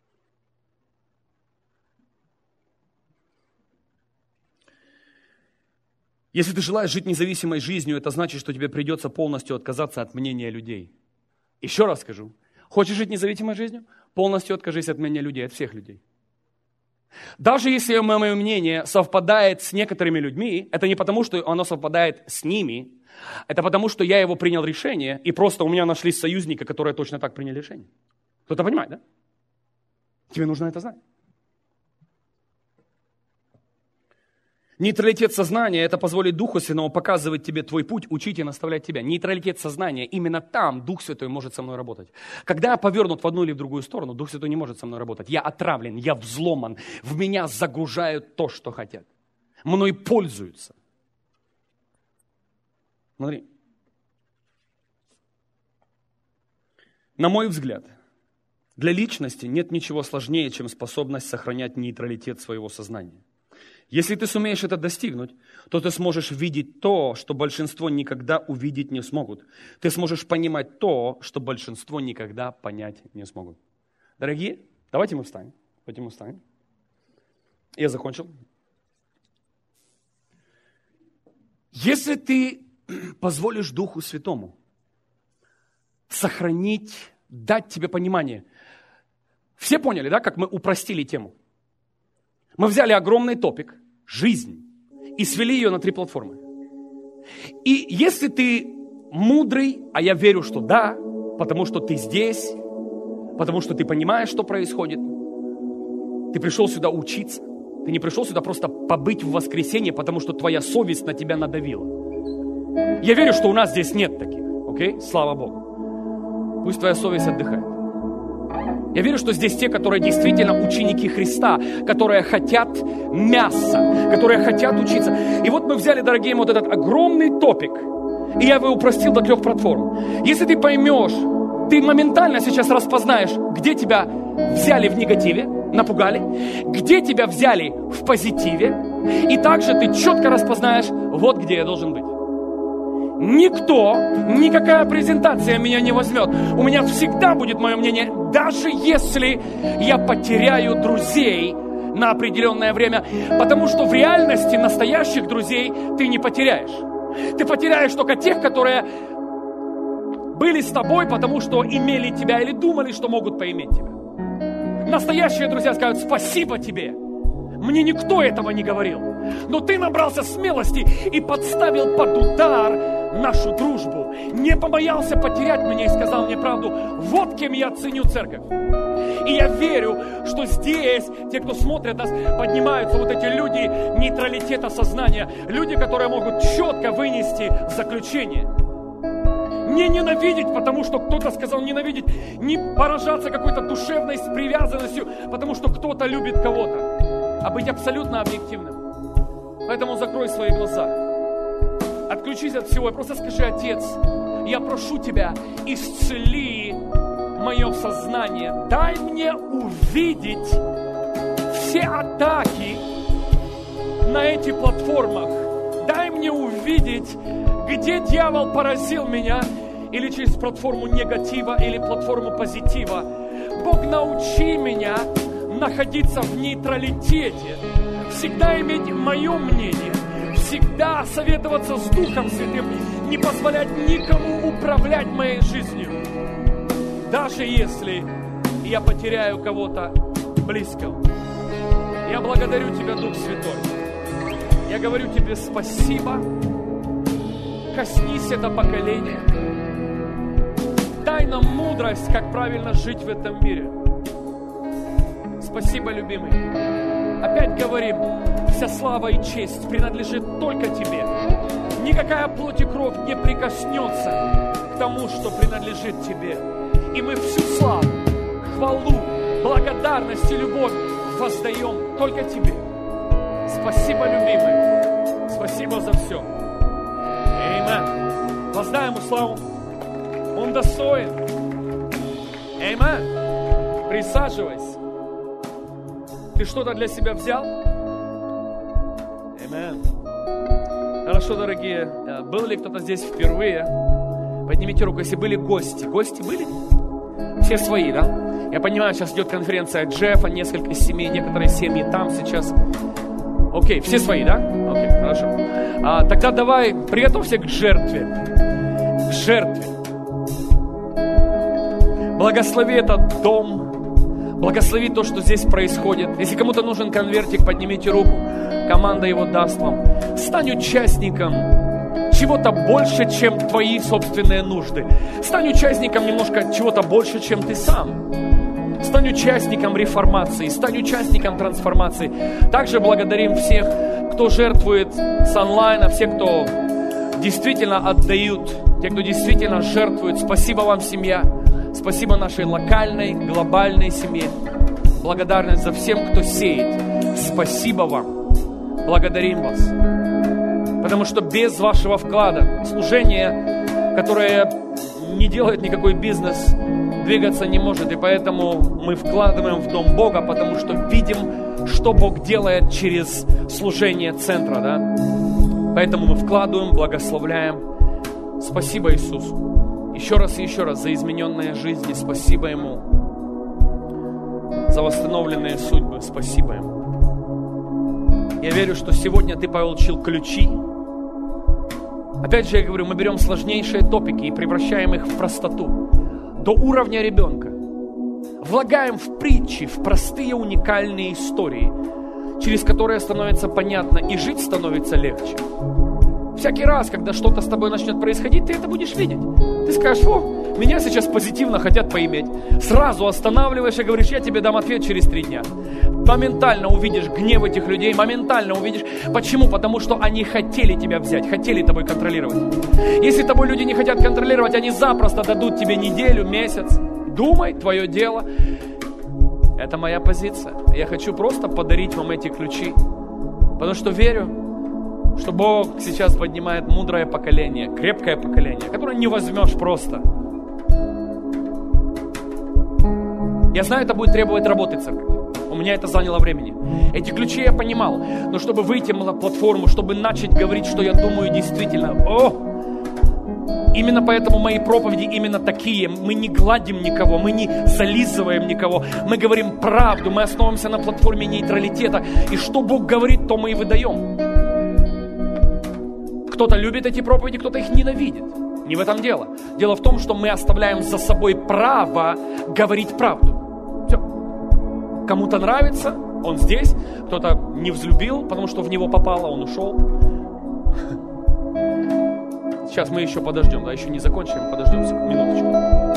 Если ты желаешь жить независимой жизнью, это значит, что тебе придется полностью отказаться от мнения людей. Еще раз скажу. Хочешь жить независимой жизнью? Полностью откажись от мнения людей, от всех людей. Даже если мое мнение совпадает с некоторыми людьми, это не потому, что оно совпадает с ними, это потому, что я его принял решение, и просто у меня нашлись союзники, которые точно так приняли решение. Кто-то понимает, да? Тебе нужно это знать. Нейтралитет сознания – это позволит Духу Святому показывать тебе твой путь, учить и наставлять тебя. Нейтралитет сознания – именно там Дух Святой может со мной работать. Когда я повернут в одну или в другую сторону, Дух Святой не может со мной работать. Я отравлен, я взломан, в меня загружают то, что хотят. Мной пользуются. Смотри. На мой взгляд, для личности нет ничего сложнее, чем способность сохранять нейтралитет своего сознания. Если ты сумеешь это достигнуть, то ты сможешь видеть то, что большинство никогда увидеть не смогут. Ты сможешь понимать то, что большинство никогда понять не смогут. Дорогие, давайте мы встанем. Я закончил. Если ты позволишь Духу Святому сохранить, дать тебе понимание. Все поняли, да, как мы упростили тему? Мы взяли огромный топик, жизнь, и свели ее на 3 платформы. И если ты мудрый, а я верю, что да, потому что ты здесь, потому что ты понимаешь, что происходит, ты пришел сюда учиться, ты не пришел сюда просто побыть в воскресенье, потому что твоя совесть на тебя надавила. Я верю, что у нас здесь нет таких, окей? Слава Богу. Пусть твоя совесть отдыхает. Я верю, что здесь те, которые действительно ученики Христа, которые хотят мяса, которые хотят учиться. И вот мы взяли, дорогие, вот этот огромный топик, и я его упростил до 3 платформ. Если ты поймешь, ты моментально сейчас распознаешь, где тебя взяли в негативе, напугали, где тебя взяли в позитиве, и также ты четко распознаешь, вот где я должен быть. Никто, никакая презентация меня не возьмет. У меня всегда будет мое мнение, даже если я потеряю друзей на определенное время. Потому что в реальности настоящих друзей ты не потеряешь. Ты потеряешь только тех, которые были с тобой, потому что имели тебя или думали, что могут поиметь тебя. Настоящие друзья скажут: спасибо тебе. Мне никто этого не говорил. Но ты набрался смелости и подставил под удар нашу дружбу. Не побоялся потерять меня и сказал мне правду. Вот кем я ценю церковь. И я верю, что здесь, те, кто смотрят нас, поднимаются вот эти люди нейтралитета сознания. Люди, которые могут четко вынести заключение. Не ненавидеть, потому что кто-то сказал ненавидеть. Не поражаться какой-то душевной привязанностью, потому что кто-то любит кого-то. А быть абсолютно объективным. Поэтому закрой свои глаза. Отключись от всего и просто скажи: Отец, я прошу Тебя, исцели мое сознание. Дай мне увидеть все атаки на этих платформах. Дай мне увидеть, где дьявол поразил меня, или через платформу негатива, или платформу позитива. Бог, научи меня находиться в нейтралитете, всегда иметь мое мнение, всегда советоваться с Духом Святым, не позволять никому управлять моей жизнью, даже если я потеряю кого-то близкого. Я благодарю Тебя, Дух Святой. Я говорю Тебе спасибо. Коснись это поколение. Дай нам мудрость, как правильно жить в этом мире. Спасибо, любимый. Опять говорим, вся слава и честь принадлежит только Тебе. Никакая плоть и кровь не прикоснется к тому, что принадлежит Тебе. И мы всю славу, хвалу, благодарность и любовь воздаем только Тебе. Спасибо, любимый. Спасибо за все. Аминь. Воздай Ему славу. Он достоин. Аминь. Присаживайся. Ты что-то для себя взял? Аминь. Хорошо, дорогие. Был ли кто-то здесь впервые? Поднимите руку, если были гости. Гости были? Все свои, да? Я понимаю, сейчас идет конференция Джеффа, несколько семей, некоторые семьи там сейчас. Окей, все свои, да? Окей, хорошо. Тогда давай приготовься к жертве. К жертве. Благослови этот дом. Благослови то, что здесь происходит. Если кому-то нужен конвертик, поднимите руку. Команда его даст вам. Стань участником чего-то больше, чем твои собственные нужды. Стань участником немножко чего-то больше, чем ты сам. Стань участником реформации, стань участником трансформации. Также благодарим всех, кто жертвует с онлайна, всех, кто действительно отдают, те, кто действительно жертвует. Спасибо вам, семья. Спасибо нашей локальной, глобальной семье. Благодарность за всем, кто сеет. Спасибо вам. Благодарим вас. Потому что без вашего вклада служение, которое не делает никакой бизнес, двигаться не может. И поэтому мы вкладываем в Дом Бога, потому что видим, что Бог делает через служение центра. Да? Поэтому мы вкладываем, благословляем. Спасибо Иисусу. Еще раз и еще раз за измененные жизни. Спасибо Ему. За восстановленные судьбы. Спасибо Ему. Я верю, что сегодня ты получил ключи. Опять же я говорю, мы берем сложнейшие топики и превращаем их в простоту. До уровня ребенка. Влагаем в притчи, в простые уникальные истории, через которые становится понятно и жить становится легче. Всякий раз, когда что-то с тобой начнет происходить, ты это будешь видеть. Ты скажешь: о, меня сейчас позитивно хотят поиметь. Сразу останавливаешь и говоришь: я тебе дам ответ через 3 дня. Моментально увидишь гнев этих людей, моментально увидишь. Почему? Потому что они хотели тебя взять, хотели тобой контролировать. Если тобой люди не хотят контролировать, они запросто дадут тебе неделю, месяц. Думай, твое дело. Это моя позиция. Я хочу просто подарить вам эти ключи. Потому что верю, что Бог сейчас поднимает мудрое поколение, крепкое поколение, которое не возьмешь просто. Я знаю, это будет требовать работы, церковь. У меня это заняло времени. Эти ключи я понимал. Но чтобы выйти на платформу, чтобы начать говорить, что я думаю действительно, именно поэтому мои проповеди именно такие. Мы не гладим никого, мы не зализываем никого. Мы говорим правду, мы основываемся на платформе нейтралитета. И что Бог говорит, то мы и выдаем. Кто-то любит эти проповеди, кто-то их ненавидит. Не в этом дело. Дело в том, что мы оставляем за собой право говорить правду. Все. Кому-то нравится, он здесь. Кто-то не взлюбил, потому что в него попало, он ушел. Сейчас мы еще подождем, да, еще не закончим, подождем минуточку.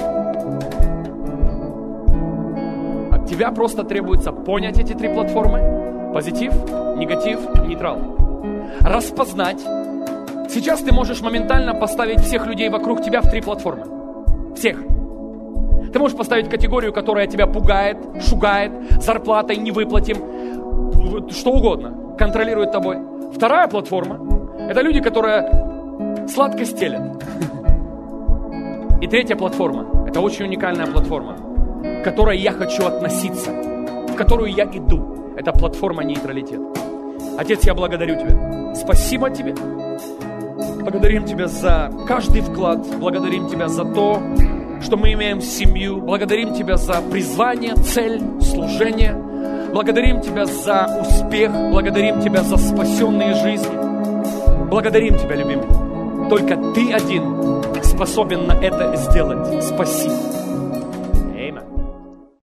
От тебя просто требуется понять эти 3 платформы. Позитив, негатив, нейтрал. Распознать. Сейчас ты можешь моментально поставить всех людей вокруг тебя в 3 платформы. Всех. Ты можешь поставить категорию, которая тебя пугает, шугает, зарплатой не выплатим, что угодно, контролирует тобой. Вторая платформа – это люди, которые сладко стелят. И 3-я платформа – это очень уникальная платформа, к которой я хочу относиться, в которую я иду. Это платформа нейтралитет. Отец, я благодарю Тебя. Спасибо Тебе. Благодарим Тебя за каждый вклад. Благодарим Тебя за то, что мы имеем семью. Благодарим Тебя за призвание, цель, служение. Благодарим Тебя за успех. Благодарим Тебя за спасенные жизни. Благодарим Тебя, любимый. Только Ты один способен на это сделать. Спасибо.